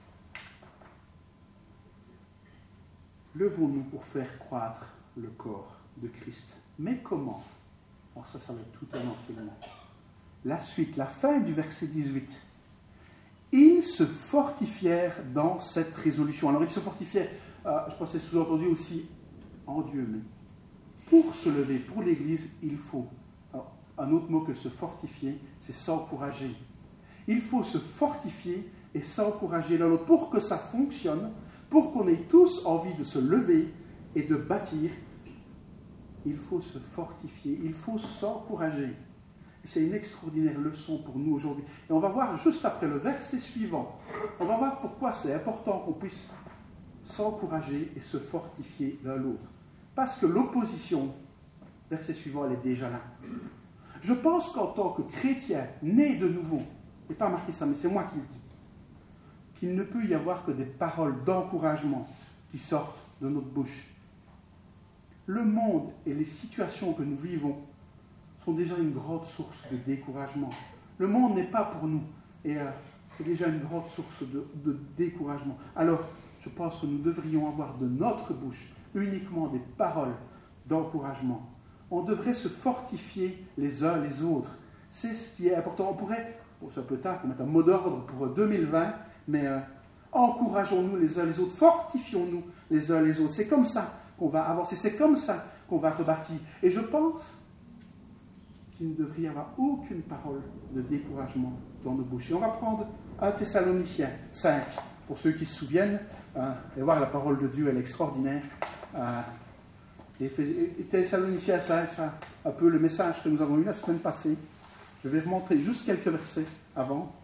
Levons-nous pour faire croître le corps de Christ. Mais comment? Alors ça, ça va être tout un enseignement. La suite, la fin du verset dix-huit. Ils se fortifièrent dans cette résolution. Alors, ils se fortifièrent, euh, je pense que c'est sous-entendu aussi en Dieu, mais pour se lever, pour l'Église, il faut, alors, un autre mot que se fortifier, c'est s'encourager. Il faut se fortifier et s'encourager l'un l'autre pour que ça fonctionne, pour qu'on ait tous envie de se lever et de bâtir. Il faut se fortifier, il faut s'encourager. Et c'est une extraordinaire leçon pour nous aujourd'hui. Et on va voir juste après le verset suivant, on va voir pourquoi c'est important qu'on puisse s'encourager et se fortifier l'un l'autre. Parce que l'opposition, verset suivant, elle est déjà là. Je pense qu'en tant que chrétien, né de nouveau, je n'ai pas marqué ça, mais c'est moi qui le dis, qu'il ne peut y avoir que des paroles d'encouragement qui sortent de notre bouche. Le monde et les situations que nous vivons sont déjà une grande source de découragement. Le monde n'est pas pour nous, et euh, c'est déjà une grande source de, de découragement. Alors, je pense que nous devrions avoir de notre bouche uniquement des paroles d'encouragement. On devrait se fortifier les uns les autres. C'est ce qui est important. On pourrait, bon, c'est un peu tard pour mettre un mot d'ordre pour deux mille vingt, mais euh, encourageons-nous les uns les autres, fortifions-nous les uns les autres. C'est comme ça qu'on va avancer, c'est comme ça qu'on va rebâtir. Et je pense qu'il ne devrait y avoir aucune parole de découragement dans nos bouches. Et on va prendre un Thessaloniciens cinq, pour ceux qui se souviennent, euh, et voir la parole de Dieu, elle est extraordinaire. Euh, et, et Thessaloniciens cinq, c'est un peu le message que nous avons eu la semaine passée. Je vais vous montrer juste quelques versets avant.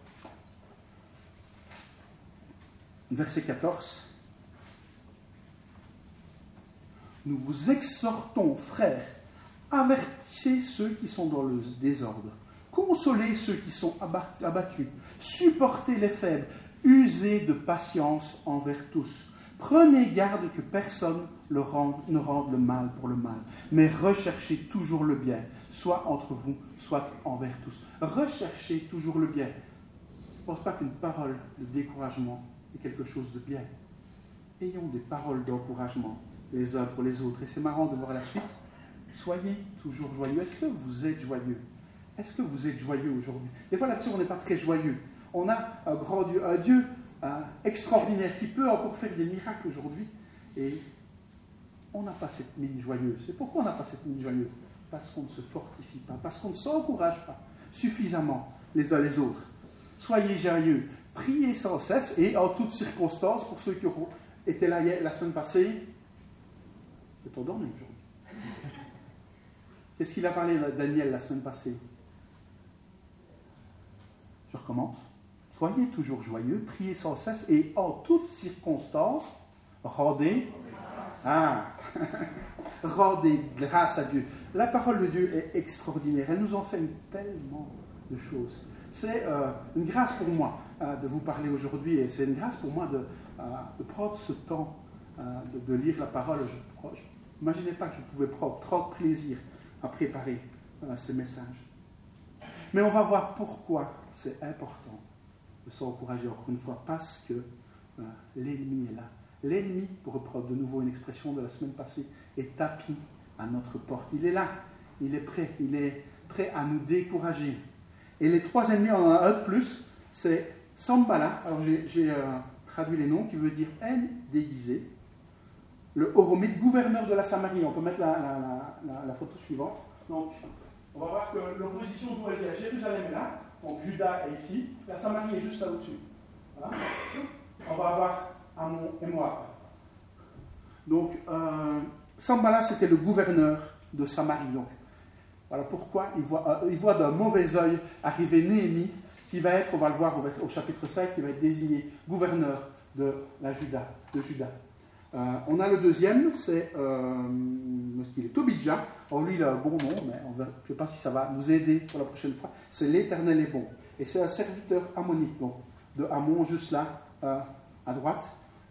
Verset quatorze. Nous vous exhortons, frères, avertissez ceux qui sont dans le désordre, consolez ceux qui sont abattus, supportez les faibles, usez de patience envers tous. Prenez garde que personne le rende, ne rende le mal pour le mal, mais recherchez toujours le bien, soit entre vous, soit envers tous. Recherchez toujours le bien. Je ne pense pas qu'une parole de découragement est quelque chose de bien. Ayons des paroles d'encouragement les uns pour les autres. Et c'est marrant de voir la suite. Soyez toujours joyeux. Est-ce que vous êtes joyeux? Est-ce que vous êtes joyeux aujourd'hui? Des fois, là-dessus, on n'est pas très joyeux. On a un grand Dieu, un Dieu un extraordinaire qui peut encore faire des miracles aujourd'hui. Et on n'a pas cette mine joyeuse. C'est pourquoi on n'a pas cette mine joyeuse? Parce qu'on ne se fortifie pas, parce qu'on ne s'encourage pas suffisamment les uns les autres. Soyez joyeux, priez sans cesse et en toutes circonstances, pour ceux qui auront été là la semaine passée, c'est endormi aujourd'hui. Qu'est-ce qu'il a parlé Daniel la semaine passée? Je recommence. Soyez toujours joyeux, priez sans cesse et en toutes circonstances, rendez, ah, rendez grâce à Dieu. La parole de Dieu est extraordinaire. Elle nous enseigne tellement de choses. C'est euh, une grâce pour moi euh, de vous parler aujourd'hui et c'est une grâce pour moi de, euh, de prendre ce temps euh, de, de lire la parole. Je n'imaginais pas que je pouvais prendre trop de plaisir à préparer euh, ces messages. Mais on va voir pourquoi c'est important de s'encourager encore une fois, parce que euh, l'ennemi est là. L'ennemi, pour reprendre de nouveau une expression de la semaine passée, est tapis à notre porte. Il est là, il est prêt, il est prêt à nous décourager. Et les trois ennemis, on en a un de plus, c'est Sambala, alors j'ai, j'ai euh, traduit les noms, qui veut dire haine déguisée. Le Horomite, gouverneur de la Samarie, on peut mettre la, la, la, la photo suivante. Donc, on va voir que l'opposition doit être à Jérusalem est là, donc Juda est ici, la Samarie est juste là au-dessus. Voilà. On va avoir Ammon et Moab. Donc, euh, Sambala, c'était le gouverneur de Samarie. Donc, voilà pourquoi il voit, euh, il voit d'un mauvais œil arriver Néhémie, qui va être, on va le voir au, au chapitre cinq, qui va être désigné gouverneur de la Juda, de Juda. Euh, on a le deuxième, c'est euh, il est Tobidja. Alors lui, il a un bon nom, mais on va, je ne sais pas si ça va nous aider pour la prochaine fois. C'est l'Éternel est bon. Et c'est un serviteur ammonite, donc de Ammon, juste là, euh, à droite.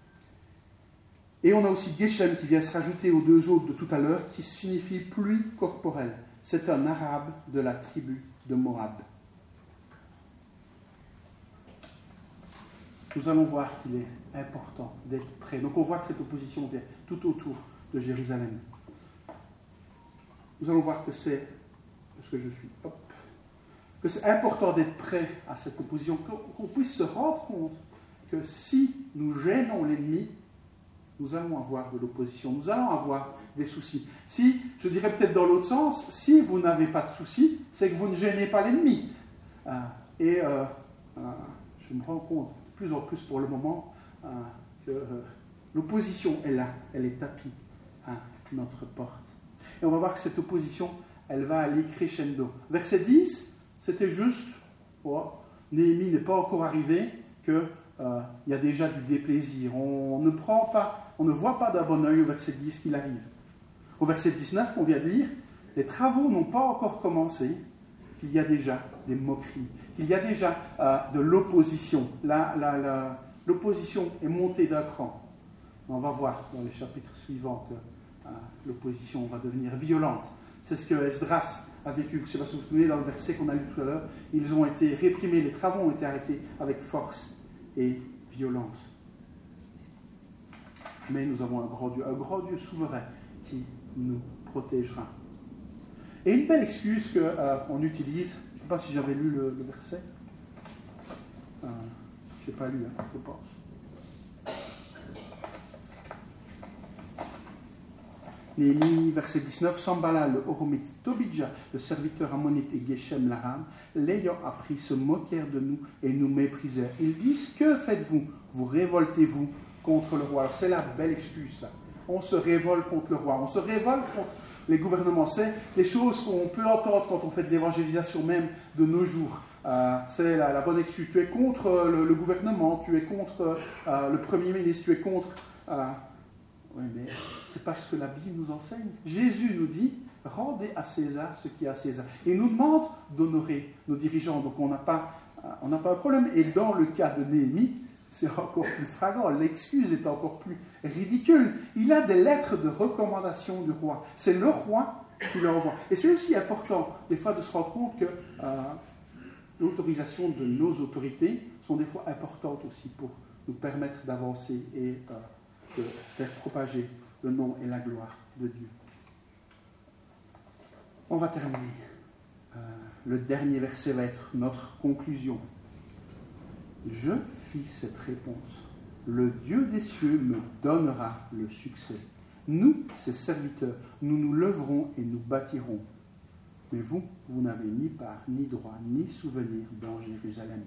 Et on a aussi Geshem qui vient se rajouter aux deux autres de tout à l'heure, qui signifie pluie corporelle. C'est un arabe de la tribu de Moab. Nous allons voir qu'il est important d'être prêt. Donc on voit que cette opposition vient tout autour de Jérusalem. Nous allons voir que c'est, est-ce que je suis, hop, que c'est important d'être prêt à cette opposition, qu'on puisse se rendre compte que si nous gênons l'ennemi, nous allons avoir de l'opposition, nous allons avoir des soucis. Si, je dirais peut-être dans l'autre sens, si vous n'avez pas de soucis, c'est que vous ne gênez pas l'ennemi. Euh, et euh, euh, je me rends compte de plus en plus pour le moment euh, que euh, l'opposition est là, elle est tapie à notre porte. Et on va voir que cette opposition, elle va aller crescendo. Verset dix, c'était juste, oh, Néhémie n'est pas encore arrivé, qu'il euh, y a déjà du déplaisir. On ne prend pas, on ne voit pas d'un bon œil au verset dix qu'il arrive. Au verset dix-neuf, on vient dire, les travaux n'ont pas encore commencé, qu'il y a déjà des moqueries, qu'il y a déjà euh, de l'opposition. La, la, la, l'opposition est montée d'un cran. On va voir dans les chapitres suivants que euh, l'opposition va devenir violente. C'est ce que Esdras a vécu. Je ne sais pas si vous vous souvenez, dans le verset qu'on a lu tout à l'heure, ils ont été réprimés, les travaux ont été arrêtés avec force et violence. Mais nous avons un grand Dieu, un grand Dieu souverain qui nous protégera. Et une belle excuse qu'on euh, utilise, je ne sais pas si j'avais lu le, le verset, euh, je n'ai pas lu, hein, je pense. Néhémie, verset dix-neuf, Sambala, le Horomite, Tobidja, le serviteur ammonite et Geshem l'Aram, l'ayant appris, se moquèrent de nous et nous méprisèrent. Ils disent, que faites-vous? Vous révoltez-vous contre le roi. Alors c'est la belle excuse, ça. On se révolte contre le roi, on se révolte contre les gouvernements. C'est les choses qu'on peut entendre quand on fait de l'évangélisation même de nos jours. Euh, c'est la, la bonne excuse. Tu es contre le, le gouvernement, tu es contre euh, le Premier ministre, tu es contre... Euh, oui, mais c'est pas ce que la Bible nous enseigne. Jésus nous dit, rendez à César ce qui est à César. Et il nous demande d'honorer nos dirigeants. Donc on n'a pas, on n'a pas un problème. Et dans le cas de Néhémie, c'est encore plus flagrant. L'excuse est encore plus ridicule. Il a des lettres de recommandation du roi. C'est le roi qui leur envoie. Et c'est aussi important, des fois, de se rendre compte que euh, l'autorisation de nos autorités sont des fois importantes aussi pour nous permettre d'avancer et euh, de faire propager le nom et la gloire de Dieu. On va terminer. Euh, le dernier verset va être notre conclusion. Je fis cette réponse. Le Dieu des cieux me donnera le succès. Nous, ses serviteurs, nous nous leverons et nous bâtirons. Mais vous, vous n'avez ni part, ni droit, ni souvenir dans Jérusalem.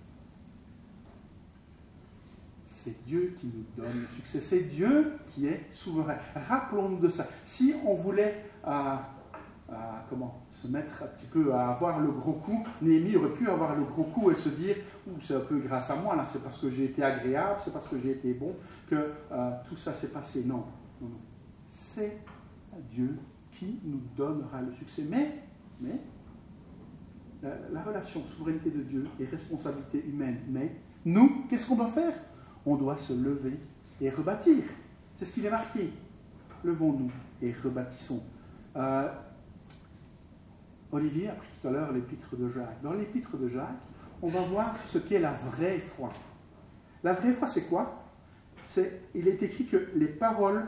C'est Dieu qui nous donne le succès. C'est Dieu qui est souverain. Rappelons-nous de ça. Si on voulait euh, euh, comment, se mettre un petit peu à avoir le gros coup, Néhémie aurait pu avoir le gros coup et se dire « c'est un peu grâce à moi, là, c'est parce que j'ai été agréable, c'est parce que j'ai été bon que euh, tout ça s'est passé. » Non, non, non. C'est Dieu qui nous donnera le succès. Mais, mais la, la relation souveraineté de Dieu et responsabilité humaine. Mais nous, qu'est-ce qu'on doit faire? On doit se lever et rebâtir. C'est ce qu'il est marqué. Levons-nous et rebâtissons. Euh, Olivier a pris tout à l'heure l'épître de Jacques. Dans l'épître de Jacques, on va voir ce qu'est la vraie foi. La vraie foi, c'est quoi? C'est, il est écrit que les paroles,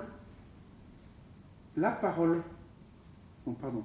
la parole, non, pardon,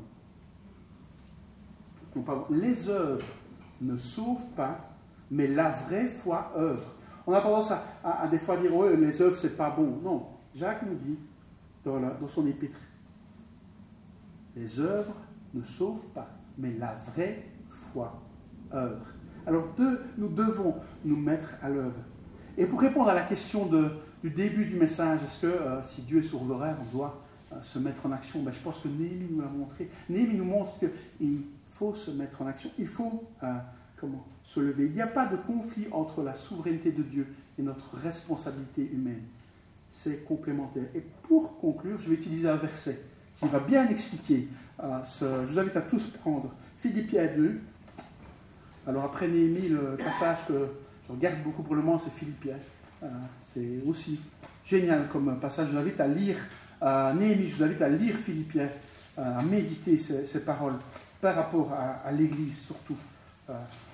non, pardon, les œuvres ne sauvent pas, mais la vraie foi œuvre. On a tendance à, à, à des fois dire, ouais, les œuvres, c'est pas bon. Non, Jacques nous dit dans, la, dans son épître, les œuvres ne sauvent pas, mais la vraie foi œuvre. Alors, de, nous devons nous mettre à l'œuvre. Et pour répondre à la question de, du début du message, est-ce que euh, si Dieu est souverain, on doit euh, se mettre en action? Ben, je pense que Néhémie nous l'a montré. Néhémie nous montre qu'il faut se mettre en action. Il faut euh, comment, se lever. Il n'y a pas de conflit entre la souveraineté de Dieu et notre responsabilité humaine. C'est complémentaire. Et pour conclure, je vais utiliser un verset qui va bien expliquer euh, ce. Je vous invite à tous prendre Philippiens deux. Alors après Néhémie, le passage que je regarde beaucoup pour le moment, c'est Philippiens. Euh, c'est aussi génial comme passage. Je vous invite à lire euh, Néhémie, je vous invite à lire Philippiens, euh, à méditer ces, ces paroles par rapport à, à l'Église surtout. Euh,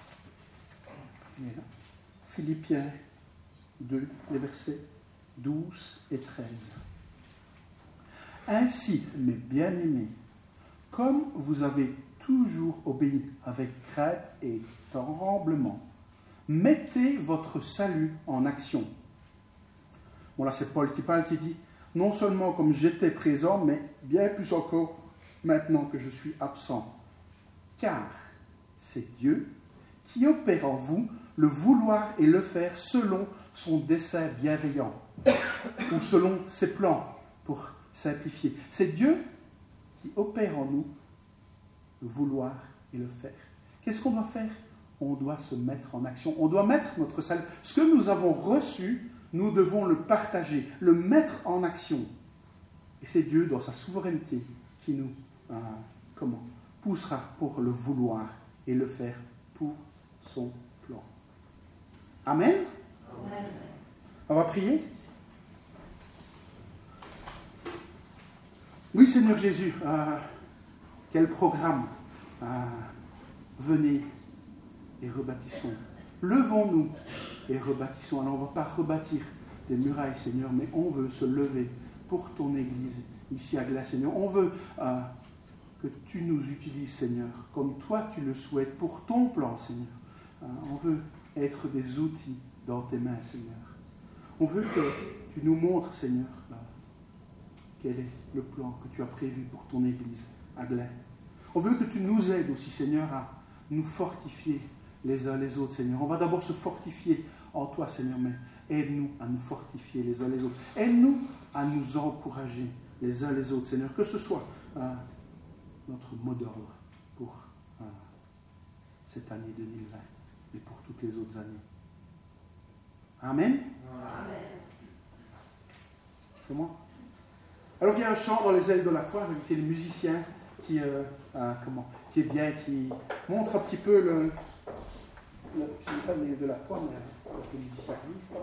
Philippiens deux, les versets douze et treize. Ainsi, mes bien-aimés, comme vous avez toujours obéi avec crainte et tremblement, mettez votre salut en action. Bon, là, c'est Paul qui parle, qui dit, non seulement comme j'étais présent, mais bien plus encore maintenant que je suis absent. Car c'est Dieu qui opère en vous le vouloir et le faire selon son dessein bienveillant, ou selon ses plans, pour simplifier. C'est Dieu qui opère en nous le vouloir et le faire. Qu'est-ce qu'on doit faire? On doit se mettre en action. On doit mettre notre salut. Ce que nous avons reçu, nous devons le partager, le mettre en action. Et c'est Dieu, dans sa souveraineté, qui nous euh, comment, poussera pour le vouloir et le faire pour son plan. Amen. Amen. On va prier. Oui, Seigneur Jésus, euh, quel programme. Euh, venez et rebâtissons. Levons-nous et rebâtissons. Alors on ne va pas rebâtir des murailles, Seigneur, mais on veut se lever pour ton Église ici à Glace, Seigneur. On veut euh, que tu nous utilises, Seigneur, comme toi tu le souhaites pour ton plan, Seigneur. Euh, on veut être des outils dans tes mains, Seigneur. On veut que tu nous montres, Seigneur, euh, quel est le plan que tu as prévu pour ton Église à Glace. On veut que tu nous aides aussi, Seigneur, à nous fortifier les uns les autres, Seigneur. On va d'abord se fortifier en toi, Seigneur, mais aide-nous à nous fortifier les uns les autres. Aide-nous à nous encourager les uns les autres, Seigneur. Que ce soit euh, notre mot d'ordre pour euh, cette année deux mille vingt et pour toutes les autres années. Amen. Amen. C'est moi. Alors il y a un chant dans les ailes de la foi, inviter les musiciens qui, euh, euh, comment, qui est bien, qui montre un petit peu le, le je ne sais pas les ailes de la foi, mais les musiciens.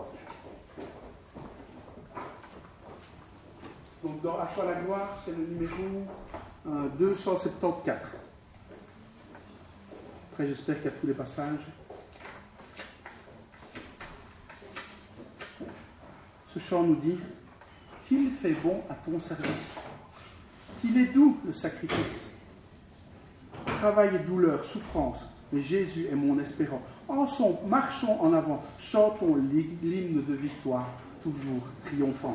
Donc dans À toi la gloire, c'est le numéro euh, deux cent soixante-quatorze. Après j'espère qu'il y a tous les passages. Ce chant nous dit qu'il fait bon à ton service, qu'il est doux le sacrifice. Travail et douleur, souffrance, mais Jésus est mon espérance. En son, marchons en avant, chantons l'hymne de victoire, toujours triomphant.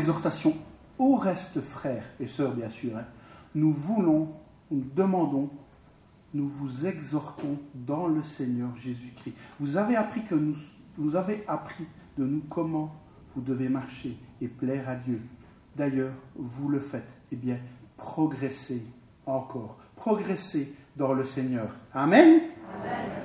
exhortation au reste, frères et sœurs, bien sûr. Hein. Nous voulons, nous demandons, nous vous exhortons dans le Seigneur Jésus-Christ. Vous avez appris que nous, vous avez appris de nous comment vous devez marcher et plaire à Dieu. D'ailleurs, vous le faites. Eh bien, progressez encore. Progressez dans le Seigneur. Amen. Amen.